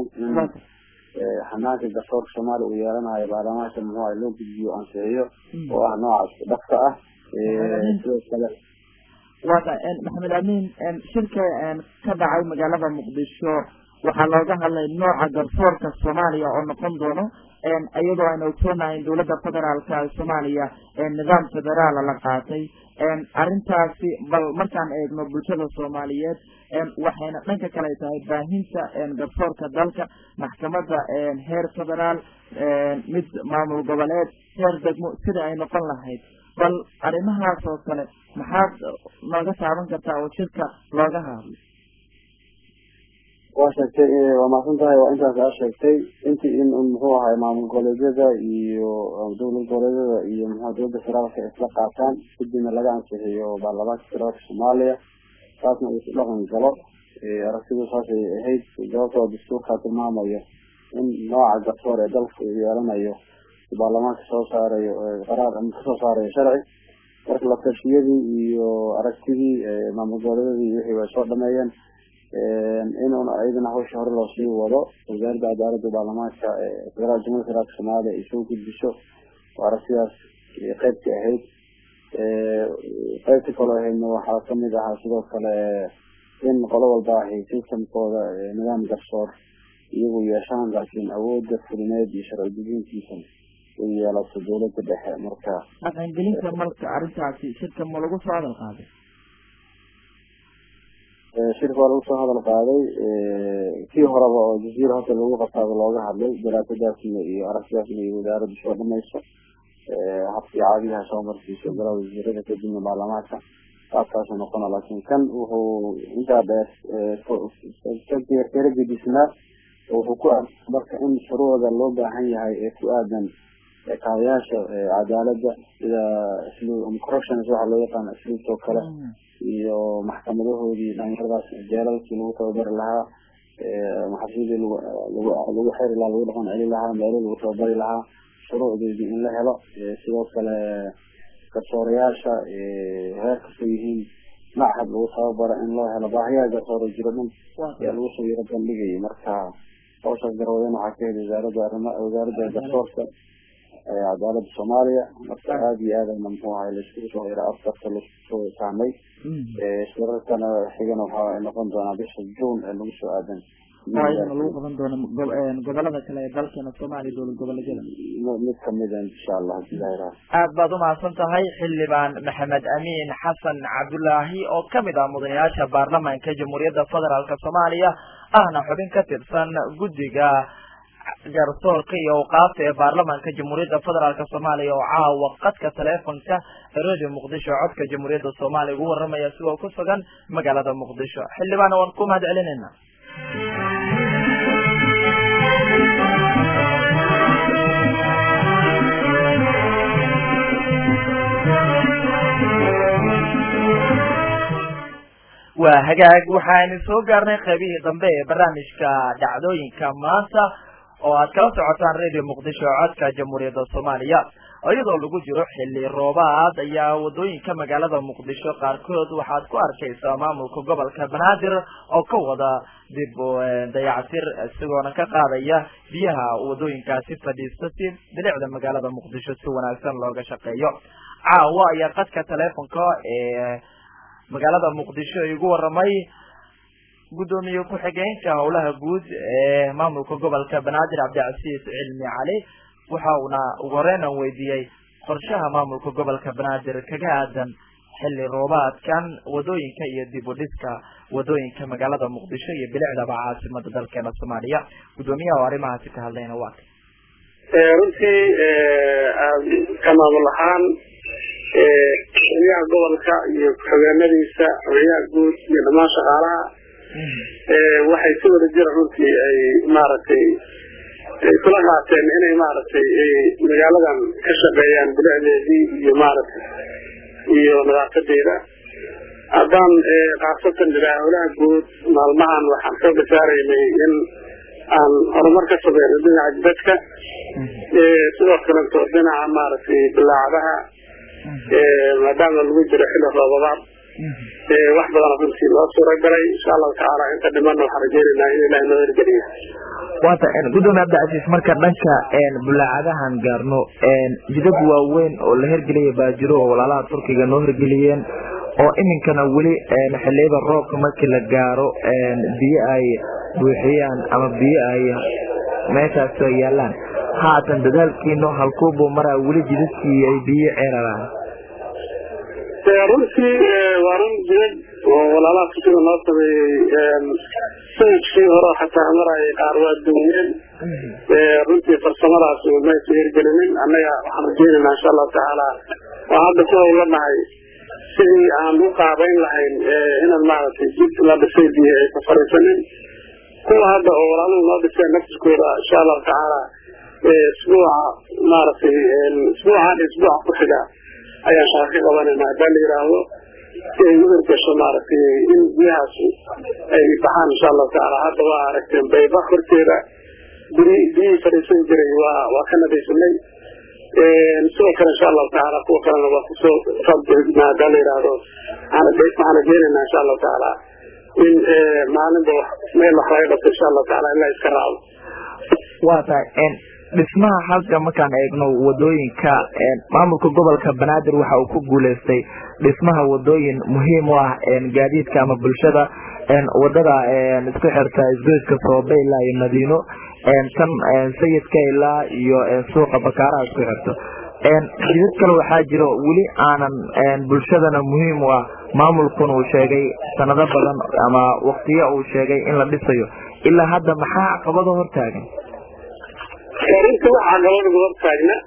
hanaanka garsoorka Soomaaliya uu yeelanayo baarlamaanka muxuu loo gudbiyo ansixiyo oo ah nooca dhaqta ah sidoo kale maxamed amiin shirka ka dhacay magaalada Muqdisho waxaa looga hadlay nooca garsoorka Soomaaliya oo noqon doono iyadoo aynu ogsoonnahay dowladda federaalka Soomaaliya nidaam federaal la qaatay arrintaasi bal markaan eegno bulshada Soomaaliyeed waxayna dhanka kale tahay baahinta garsoorka dalka maxkamadda heer federaal mid maamul goboleed heer degmo sida ay noqon lahayd bal arrimahaas oo kale maxaad nooga taaban kartaa oo shirka looga hadlay waa sheegtay waa maasan tahay waa intaas aad sheegtay intii in muxuu ahaay maamul goboleedyada iyo dowlad goboleedyada iyo muxuu dowladda federaalka isla qaataan kadibna laga ansixiyo baarlamaanka federaalka Soomaaliya taasna uu dhaqan galo aragtidu saasay ahayd sababtoo dastuurka tilmaamayo in nooca garsoor ee dalka uu yeelanayo baarlamaanka soo saarayo qaraar ama soo saarayo sharci marka la tashiyadii iyo aragtidii maamul goboleedyadii wixii way soo dhameeyeen inuu ayadana hawsha hore loo sii wado wasaaradda cadaaladda baarlamaanka federaalka jamhuuriyadda federaalka Soomaaliya ay soo gudbiso aragtidaas qaybtii ahayd qaybtii kale ahaydna waxaa kamid ahaa sidoo kale in qolo walba ahay sistamkooda nidaam garsoor iyagu yeeshaan laakiin awoodda fulineed iyo sharci dejintiisa ay yeelato dowladda dhexe marka dhaqangelinta marka arrintaasi shirka ma lagu soo hadal qaaday shirka waa lagu soo hadal qaaday kii horeba oo Jazeera hada lagu qabtaaba looga hadlay daraasadaasna iyo aragtidaasna iyo wasaaradda soo dhamayso habkii caadigaha soo markiisa golaha wasiirada kadibna baarlamaanka qaabkaas noqona laakiin kan wuxuu intaa dheer kadisnaa wuxuu ku marka in shuruucda loo baahan yahay ee ku aadan kaabayaasha cadaaladda sida corruptions waxa loo yaqaan asluubtoo kale iyo maxkamadahoodii dhalinyaradaas jeelalkii lagu tababari lahaa maxafiidii lagu xiri lahaa lagu dhaqan celi lahaa meelo lagu tababari lahaa shuruucdeedii in la helo sidoo kale garsoorayaasha heer kastoo yihiin machad lagu tababaro in loo helo baahiyaha garsoore jiro dhan ayaa lagu soo yaro bandhigayay marka hawshaas garwadeen waxaa ka heli wasaaradda garsoorka cadaaladda Soomaaliya marka aad iyo aad ayna muxuu ahay laisku soo yara afkarta laisku soo saamay shirarkana xigana waxaa noqon doonaa bisha June ee lagu soo aadan ayadana lagu qaban doono gobolada kale ee dalkeena Soomaaliya dowlad goboleedyada mid kamid ah insha Allah dilaayra aad baad u mahadsan tahay xildhibaan Maxamed Amiin Xasan Cabdullaahi oo kamid ah mudanayaasha baarlamaanka Jamhuuriyadda Federaalka Soomaaliya ahna xubin ka tirsan guddiga garsoorka iyo awqaafta ee baarlamaanka jamhuuriyadda federaalk soomaaliya oo caawa qadka taleefonka radio muqdisho codka jamhuuriyadda soomaaliya ugu waramaya isagoo ku sugan magaalada muqdisho. xildhibaan waan ku mahad celinayna. waa hagaag waxaanu soo gaarnay qaybihii dambe ee barnaamijka dhacdooyinka maanta oo aad kala socotaan radio muqdisho codka jamhuuriyadda soomaaliya. iyadoo lagu jiro xilli roobaad ayaa wadooyinka magaalada muqdisho qaarkood waxaad ku arkaysaa maamulka gobolka banaadir oo ka wada dib dayactir isagoona ka qaadaya biyaha wadooyinkaasi fadhiista si bilicda magaalada muqdisho si wanaagsan looga shaqeeyo. caawa ayaa qadka taleefonka ee magaalada muqdisho igu waramay gudoomiye ku-xigeenka howlaha guud ee maamulka gobolka banaadir cabdicasiis cilmi cali waxa uuna ugu horeyn aan weydiiyey qorshaha maamulka gobolka banaadir kaga aadan xilli roobaadkan wadooyinka iyo dib u dhiska wadooyinka magaalada muqdisho iyo bilicdaba caasimada dalkeena soomaaliya. gudoomiyaha oo arrimahaasi ka hadlayna waa runtii ka maamul ahaan xiliyaha gobolka iyo ku-xigeenadiisa xiliyaha guud iyo dhammaan shaqaalaha waxay si wada jira runtii ay maaragtay ay kula qaateen inay maaragtay magaaladan ka shaqeeyaan bilicdeedii iyo maaragtay iyo nadaafadeeda. haddaan khaasatan ilaa howlaha guud maalmahan waxaan soo basaaraynay in aan horumar ka sameeyno dhinaca dadka sidoo kaleto dhinaca maaragtay bilaacadaha maadaama lagu jiro xilli roobabaad wax badan runtii loo suuragalay insha allahu tacaala inta dhimanna waxaan rajeynaynaa in ilahay noo hirgeliyo. waata gudoomiye cabdicasiis marka dhanka bulaacadahan gaarno jidad waaweyn oo la hirgeliyay baa jiro oo walaalaha turkiga noo hirgeliyeen oo iminkana weli xiliyada roobka markii la gaaro biyo ay buuxiyaan ama biyo ay meeshaas yaalaan. haatan dadaalkiino halkuubuu maraa weli jidadkii ay biyo ceeraraan. runtii waa run jidad oo walaalaha turkiga noo sameeyey sayidkii hore xataa marayay qaar waa duwiyeen. runtii farsamadaas maysa hirgelinin. annaga waxaan rajeynaynaa insha allahu tacaala waa hadda ku howlanahay sidii aan u qaabayn lahayn inaan maaragtay jid la dhisay biyo ay ka fariisanin. kuwa hadda oo walaaluhu noo dhiseen naftiskooda insha allahu tacaala isbuuca maaragtay isbuucan isbuuca ku xiga ayaan shaqa ka qabanaynaa hadaa la yidhaahdo si ay u hirgasho maaragtay in biyahaas ay baxaan insha allahu tacaala. hadda waa aragteen bayba horteeda biyihii fadhiisan jiray waa ka nadaysanay. sidoo kale insha allahu tacaala kuwa kalena waa kusoo fadbixinaa hadaa la yidhaahdo waxaana geenaynaa insha allahu tacaala in maalinba meel wax laga dhafto insha allahu tacaala ilaa iska raacdo. waa tahay dhismaha halka markaan eegno wadooyinka maamulka gobolka banaadir waxa uu ku guuleystay dhismaha wadooyin muhiim u ah gaadiidka ama bulshada. wadada isku xirta isgoyska soobe ilaa iyo madiino tan sayidka ilaa iyo suuqa bakaaraha isku xirto. jidad kale waxaa jiro weli aanan bulshadana muhiim u ah maamulkuna uu sheegay sanado badan ama waqtiyo uu sheegay in la dhisayo. ilaa hadda maxaa caqabado hortaagan? runtii waxaa caqabada hortaagna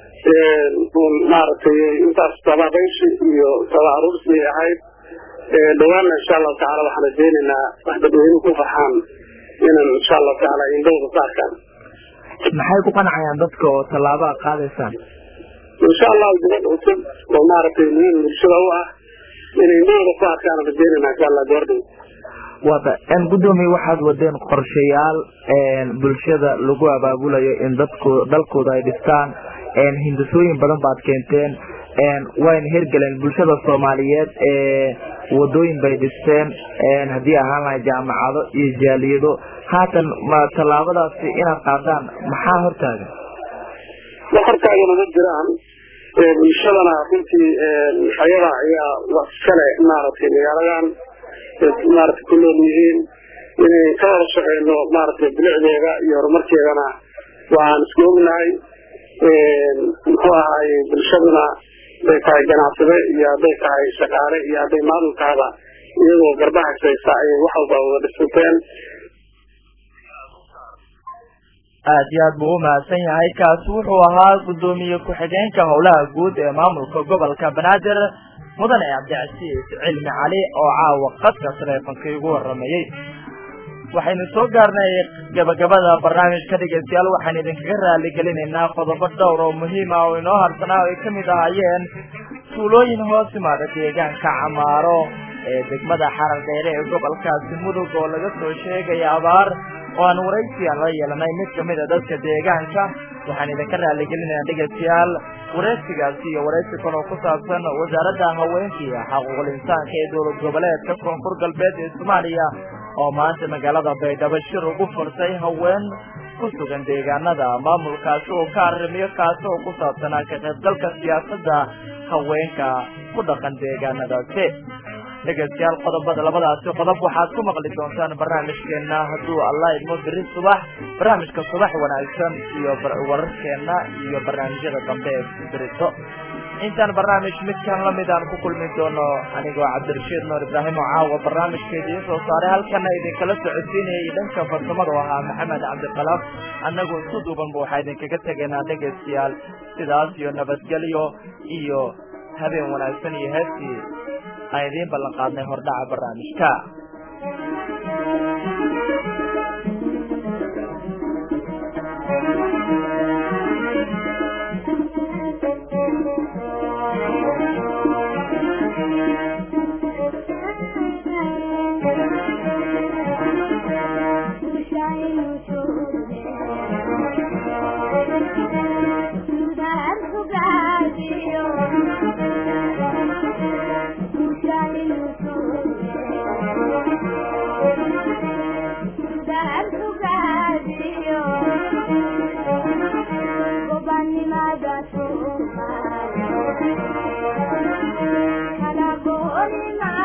maaragtay intaas tababayshi iyo taba aruursi ahayd. dhawaanna insha allahu tacaala waxaan rajeynaynaa wax dadweynuhu ku farxaan inaan insha allahu tacaala indhowda ka arkaan. maxay ku qancayaan dadka oo tallaabaa qaadaysaan? insha allahu jibad cusub oo maaragtay muhiim bulshada u ah inay indhowda ku arkaan rajeynaynaa insha allah goordhow. wada gudoomiye waxaad wadeen qorshayaal bulshada lagu abaabulayo in dalkooda ay dhistaan. hindisooyin badan baad keenteen wayna hirgaleen bulshada soomaaliyeed wadooyin bay dhisteen haddii ahaan lahay jaamacado iyo jaaliyado. haatan ma tallaabadaasi inaad qaadaan maxaa hortaagan? wax hortaagana ma jiraan. bulshadana runtii ayada ayaa iskale maaragtay magaaladan maaragtay ku nool yihiin inay ka wada shaqeyno maaragtay bilicdeeda iyo horumarkeedana waan isku ognahay. muxuu ahaay bulshaduna haday tahay ganacsade iyo hadday tahay shaqaale iyo hadday maamulkaaba iyagoo garbaha haysa ayay wax walba wada dhisanteen. aad iyo aad buu u mahadsan yahay kaasi wuxuu ahaa guddoomiye ku-xigeenka howlaha guud ee maamulka gobolka banaadir mudane cabdicasiis cilmi cali oo caawa qadka taleefanka igu waramayey waxaynu soo gaarnay gabagabada barnaamijka dhegeystayaal waxaan idinkaga raali gelinaynaa qodobo dhowr oo muhiim ah oo inoo harsanaa oo ay ka mid ahaayeen tuulooyin hoos yimaada deegaanka Camaaro ee degmada Xarar Dheere ee gobolkaasi Mudug oo laga soo sheegay abaar oo aan waraysiyan la yeelanay mid ka mid ah dadka deegaanka waxaan idinka raali gelinaynaa dhegeystayaal waraysigaasi iyo waraysi kale oo ku saabsan wasaaradda haweenka iyo xuquuqul insaanka ee dowlad goboleedka Koonfur Galbeed ee Soomaaliya oo maanta magaalada Baydhabo shir ugu furtay haween ku sugan deegaanada maamulkaasi oo ka arrimiyo kaasi oo ku saabsanaa ka qaybgalka siyaasadda haweenka ku dhaqan deegaanadaasi dhegeystayaal qodobada labadaasi qodob waxaad ku maqli doontaan barnaamijkeena hadduu Allah idmo biri subax barnaamijka subax wanaagsan iyo wararkeena iyo barnaamijyada dambe ee birito intaan barnaamij midkan lamid aan ku kulmi doono anigoo Cabdirashiid Nuur Ibraahim oo caawa barnaamijkeedii soo saaray halkana idinkala socodsiinayay dhanka farsamada ahaa Maxamed Cabdiqalaf annagoo isku duuban waxaa idinkaga tegaynaa dhegeystayaal sidaas iyo nabadgelyo iyo habeen wanaagsan iyo heestii aan idiin ballan qaadnay hordhaca barnaamijka Ana